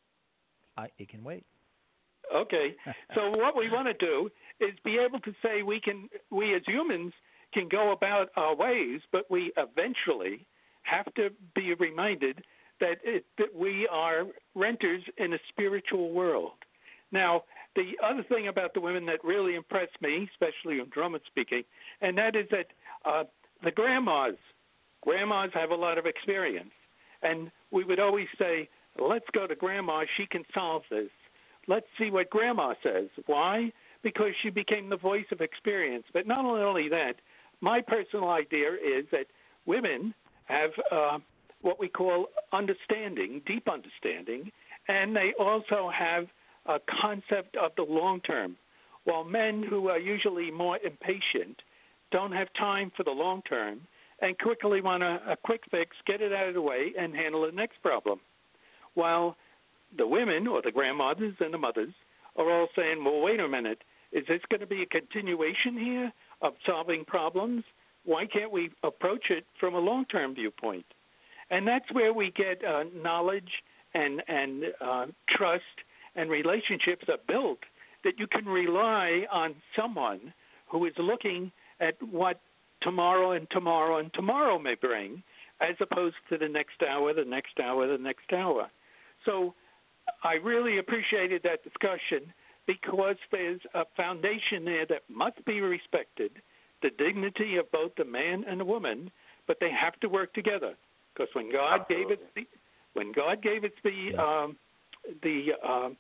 I, it can wait. Okay. So what we want to do is be able to say we can, we as humans can go about our ways, but we eventually have to be reminded that it, that we are renters in a spiritual world. Now, the other thing about the women that really impressed me, especially in Drummond speaking, and that is that uh, the grandmas, grandmas have a lot of experience. And we would always say, let's go to Grandma. She can solve this. Let's see what Grandma says. Why? Because she became the voice of experience. But not only that, my personal idea is that women have uh, what we call understanding, deep understanding, and they also have a concept of the long term. While men who are usually more impatient don't have time for the long term and quickly want a, a quick fix, get it out of the way, and handle the next problem. While the women, or the grandmothers and the mothers, are all saying, well, wait a minute, is this going to be a continuation here of solving problems? Why can't we approach it from a long-term viewpoint? And that's where we get uh, knowledge and, and uh, trust and relationships are built, that you can rely on someone who is looking at what tomorrow and tomorrow and tomorrow may bring, as opposed to the next hour, the next hour, the next hour. So I really appreciated that discussion because there's a foundation there that must be respected, the dignity of both the man and the woman, but they have to work together. Because when God Absolutely. gave it, the, when God gave it the um, the um,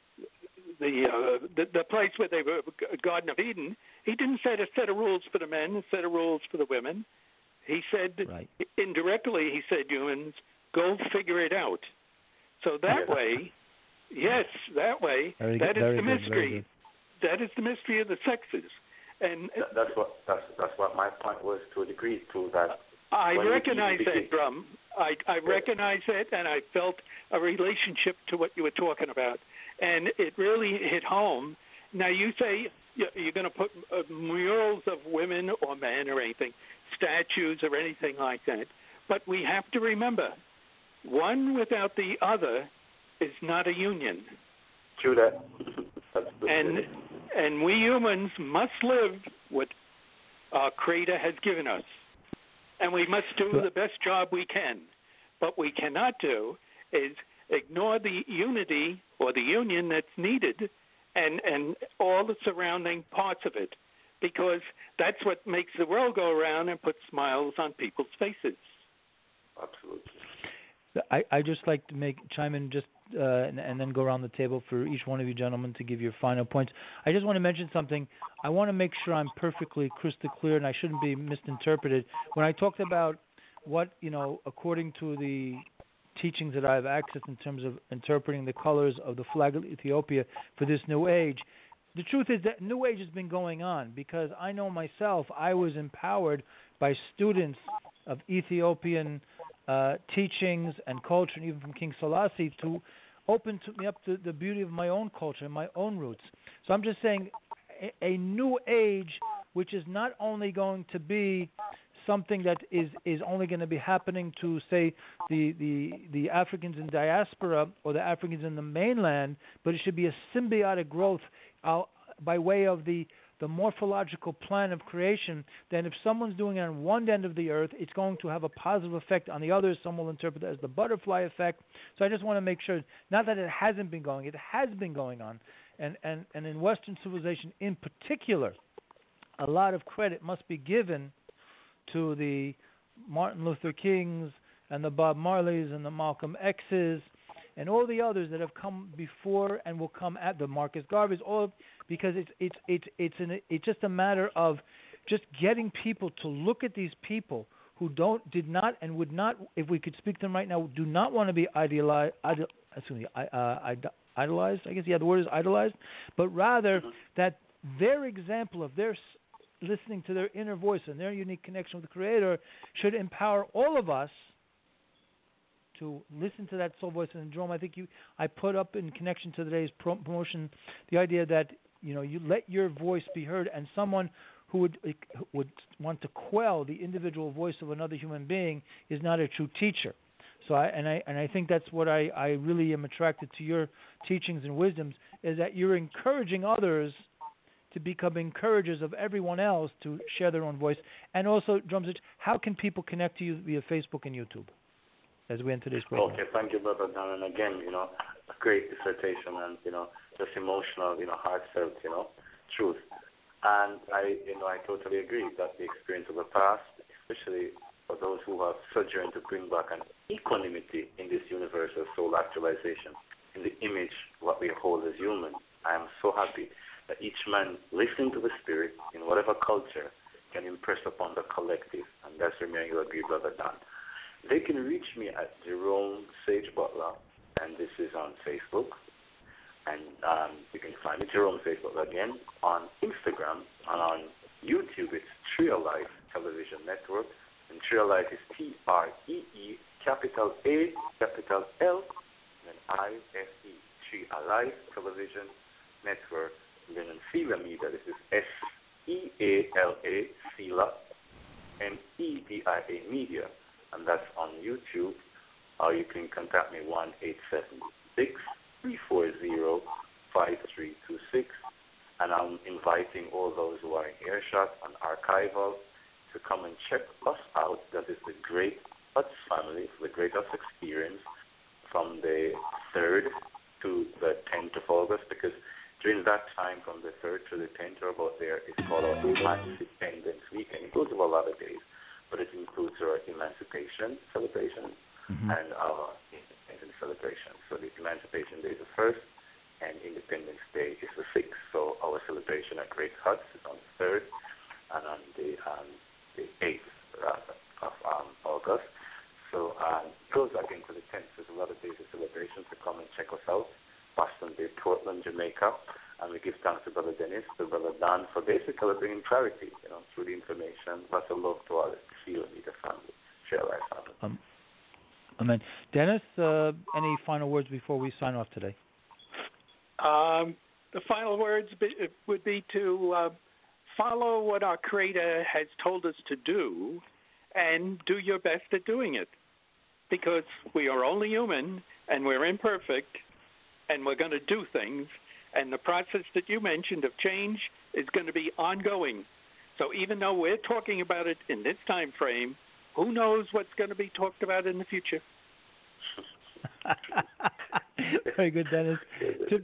the, uh, the the place where they were, Garden of Eden, He didn't set a set of rules for the men, a set of rules for the women. He said right. indirectly, he said, humans, go figure it out. So that yeah. way, yes, that way, very that good, is the mystery. Good, that is the mystery of the sexes. And that's what that's that's what my point was to a degree to that. I recognize that, Drum. I, I yeah. recognize it, and I felt a relationship to what you were talking about. And it really hit home. Now, you say you're going to put murals of women or men or anything, statues or anything like that. But we have to remember, one without the other is not a union. True that. That's and and we humans must live what our Creator has given us. And we must do the best job we can. What we cannot do is ignore the unity or the union that's needed and, and all the surrounding parts of it, because that's what makes the world go around and puts smiles on people's faces. Absolutely. I I just like to make chime in just uh, and, and then go around the table for each one of you gentlemen to give your final points. I just want to mention something. I want to make sure I'm perfectly crystal clear, and I shouldn't be misinterpreted. When I talked about what, you know, according to the teachings that I have accessed in terms of interpreting the colors of the flag of Ethiopia for this new age. The truth is that New Age has been going on because I know myself, I was empowered by students of Ethiopian uh, teachings and culture, and even from King Selassie, to open to me up to the beauty of my own culture and my own roots. So I'm just saying a, a New Age, which is not only going to be something that is, is only going to be happening to, say, the, the, the Africans in diaspora or the Africans in the mainland, but it should be a symbiotic growth uh, by way of the, the morphological plan of creation. Then if someone's doing it on one end of the earth, it's going to have a positive effect on the other. Some will interpret it as the butterfly effect. So I just want to make sure, not that it hasn't been going, it has been going on. And, and, and in Western civilization in particular, a lot of credit must be given to the Martin Luther Kings and the Bob Marleys and the Malcolm X's and all the others that have come before and will come at the Marcus Garveys, all because it's it's it's it's an, it's just a matter of just getting people to look at these people who don't did not and would not, if we could speak to them right now, do not want to be idealized. Idol, excuse me, uh, idolized. I guess yeah, the word is idolized, but rather mm-hmm. that their example of their listening to their inner voice and their unique connection with the Creator should empower all of us to listen to that soul voice. And Jerome, I think you, I put up in connection to today's promotion the idea that you know you let your voice be heard, and someone who would who would want to quell the individual voice of another human being is not a true teacher. So I and I and I think that's what I, I really am attracted to your teachings and wisdoms, is that you're encouraging others to become encouragers of everyone else to share their own voice. And also, Drumsitch, how can people connect to you via Facebook and YouTube as we enter today's program? Okay, thank you, Brother Dan. And again, you know, a great dissertation and, you know, just emotional, you know, heartfelt, you know, truth. And I, you know, I totally agree that the experience of the past, especially for those who have sojourned to bring back an equanimity in this universe of soul actualization, in the image what we hold as human, I am so happy that each man listening to the Spirit in whatever culture can impress upon the collective. And that's where me and you agree, Brother Dan. They can reach me at Jerome Sage Butler, and this is on Facebook. And um, you can find me, Jerome Sage Butler, again, on Instagram, and on YouTube, it's Trio Life Television Network. And Trio Life is T R E E, capital A, capital L, and then I S E, Trio Life Television Network. And then in Sela Media, this is S E A L A, Sela, M E D I A Media, and that's on YouTube. Or you can contact me one eight seven six, three four zero, five three two six, and I'm inviting all those who are in earshot and archival to come and check us out. That is the Great Huts family, the Great Huts experience, from the third to the tenth of August, because during that time, from the third to the tenth or about there, it's called our Independence Weekend. It goes over a lot of days, but it includes our Emancipation celebration mm-hmm. and our Independence celebration. So the Emancipation Day is the first, and Independence Day is the sixth. So our celebration at Great Huts is on the third, and on the um, the eighth rather, of um, August. So um, it goes again to the tenth. There's a lot of days of celebration, to come and check us out. Boston Bay, Portland, Jamaica, and we give thanks to Brother Dennis, to Brother Dan, for basically bringing clarity, you know, through the information, lots of love to all the Seal Media family, Share Life family. Um, amen. Dennis, uh, any final words before we sign off today? Um, the final words be, would be to uh, follow what our Creator has told us to do and do your best at doing it, because we are only human and we're imperfect, and we're going to do things, and the process that you mentioned of change is going to be ongoing. So even though we're talking about it in this time frame, who knows what's going to be talked about in the future? Very good, Dennis. Typically,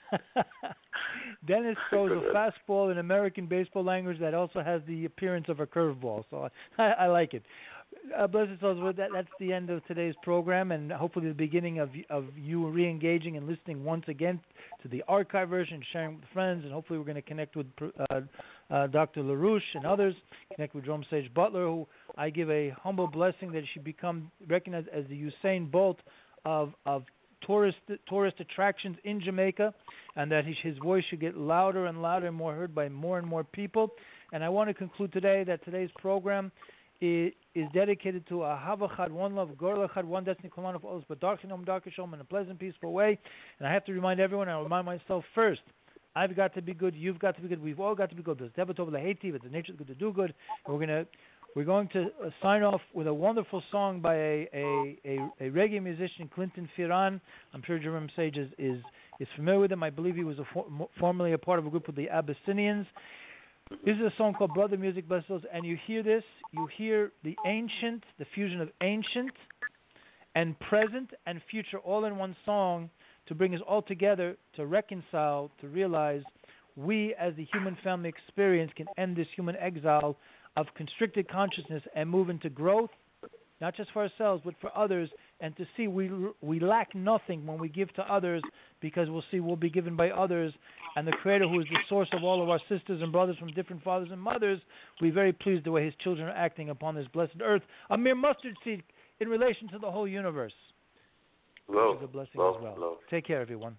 Dennis throws a fastball in American baseball language that also has the appearance of a curveball, so I, I like it. Uh, blessed souls, well, that, that's the end of today's program, and hopefully the beginning of of you re-engaging and listening once again to the archive version, sharing with friends, and hopefully we're going to connect with uh, uh, Doctor LaRouche and others, connect with Jerome Sage Butler, who I give a humble blessing that he should become recognized as the Usain Bolt of of tourist tourist attractions in Jamaica, and that he, his voice should get louder and louder and more heard by more and more people. And I want to conclude today that today's program is, is dedicated to Ahava Chad, one love, Gorla Chad, one destiny, Kulan of Oz, but Dark Shalom, Dark Shalom, in a pleasant, peaceful way. And I have to remind everyone, I remind myself first, I've got to be good, you've got to be good, we've all got to be good. There's Devatov Laheti, it's the nature of good to do good. And we're going to We're going to uh, sign off with a wonderful song by a, a, a, a reggae musician, Clinton Firan. I'm sure Jerome Sage is, is, is familiar with him. I believe he was a for, formerly a part of a group of the Abyssinians. This is a song called Brother Music Blessings, and you hear this, you hear the ancient, the fusion of ancient and present and future all in one song to bring us all together, to reconcile, to realize we as the human family experience can end this human exile of constricted consciousness and move into growth, not just for ourselves, but for others, and to see we we lack nothing when we give to others, because we'll see we'll be given by others, and the Creator, who is the source of all of our sisters and brothers from different fathers and mothers, we're very pleased the way His children are acting upon this blessed earth, a mere mustard seed in relation to the whole universe. Love, which is a blessing love, as well. love. Take care, everyone.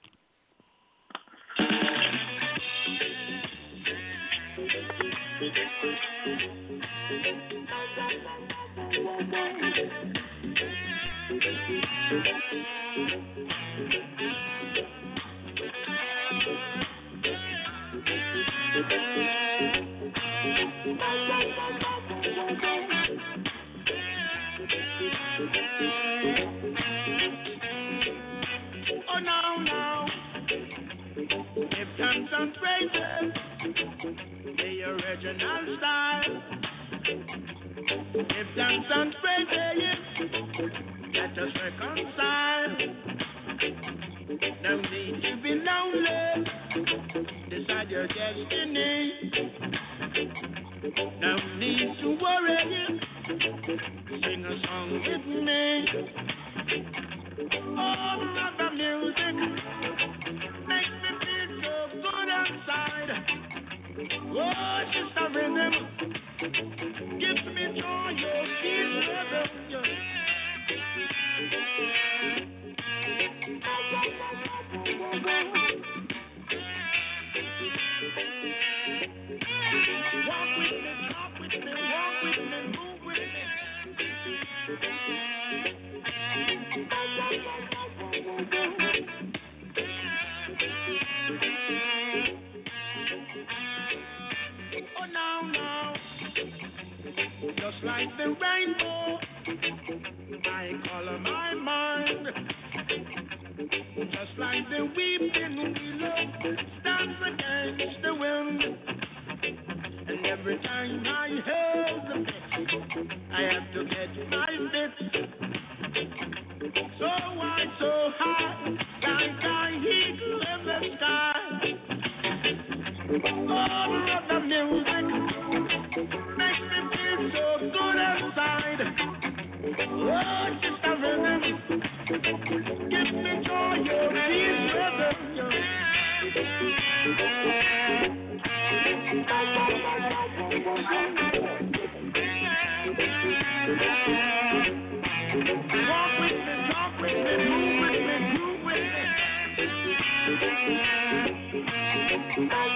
Oh no, no. If times and praises, the original style. If times and praises, let us reconcile. No need to be lonely. Decide your destiny. No need to worry. Sing a song with me. Oh, brother music makes me feel so good inside. Oh, sister rhythm gives me joy. Your peace, rhythm. Walk with me, talk with me, walk with me, move with me. Oh no, no. Just like the rainbow, I color my mind. Just like the weeping willow stands against the wind. And every time I hesitate, I have to get my fix. So I so high, like an eagle in the sky. All of the music makes me feel so good inside. Oh, sister rhythm, give me joy, your peace rhythm. Walk with me, talk with me, move with me, groove with me.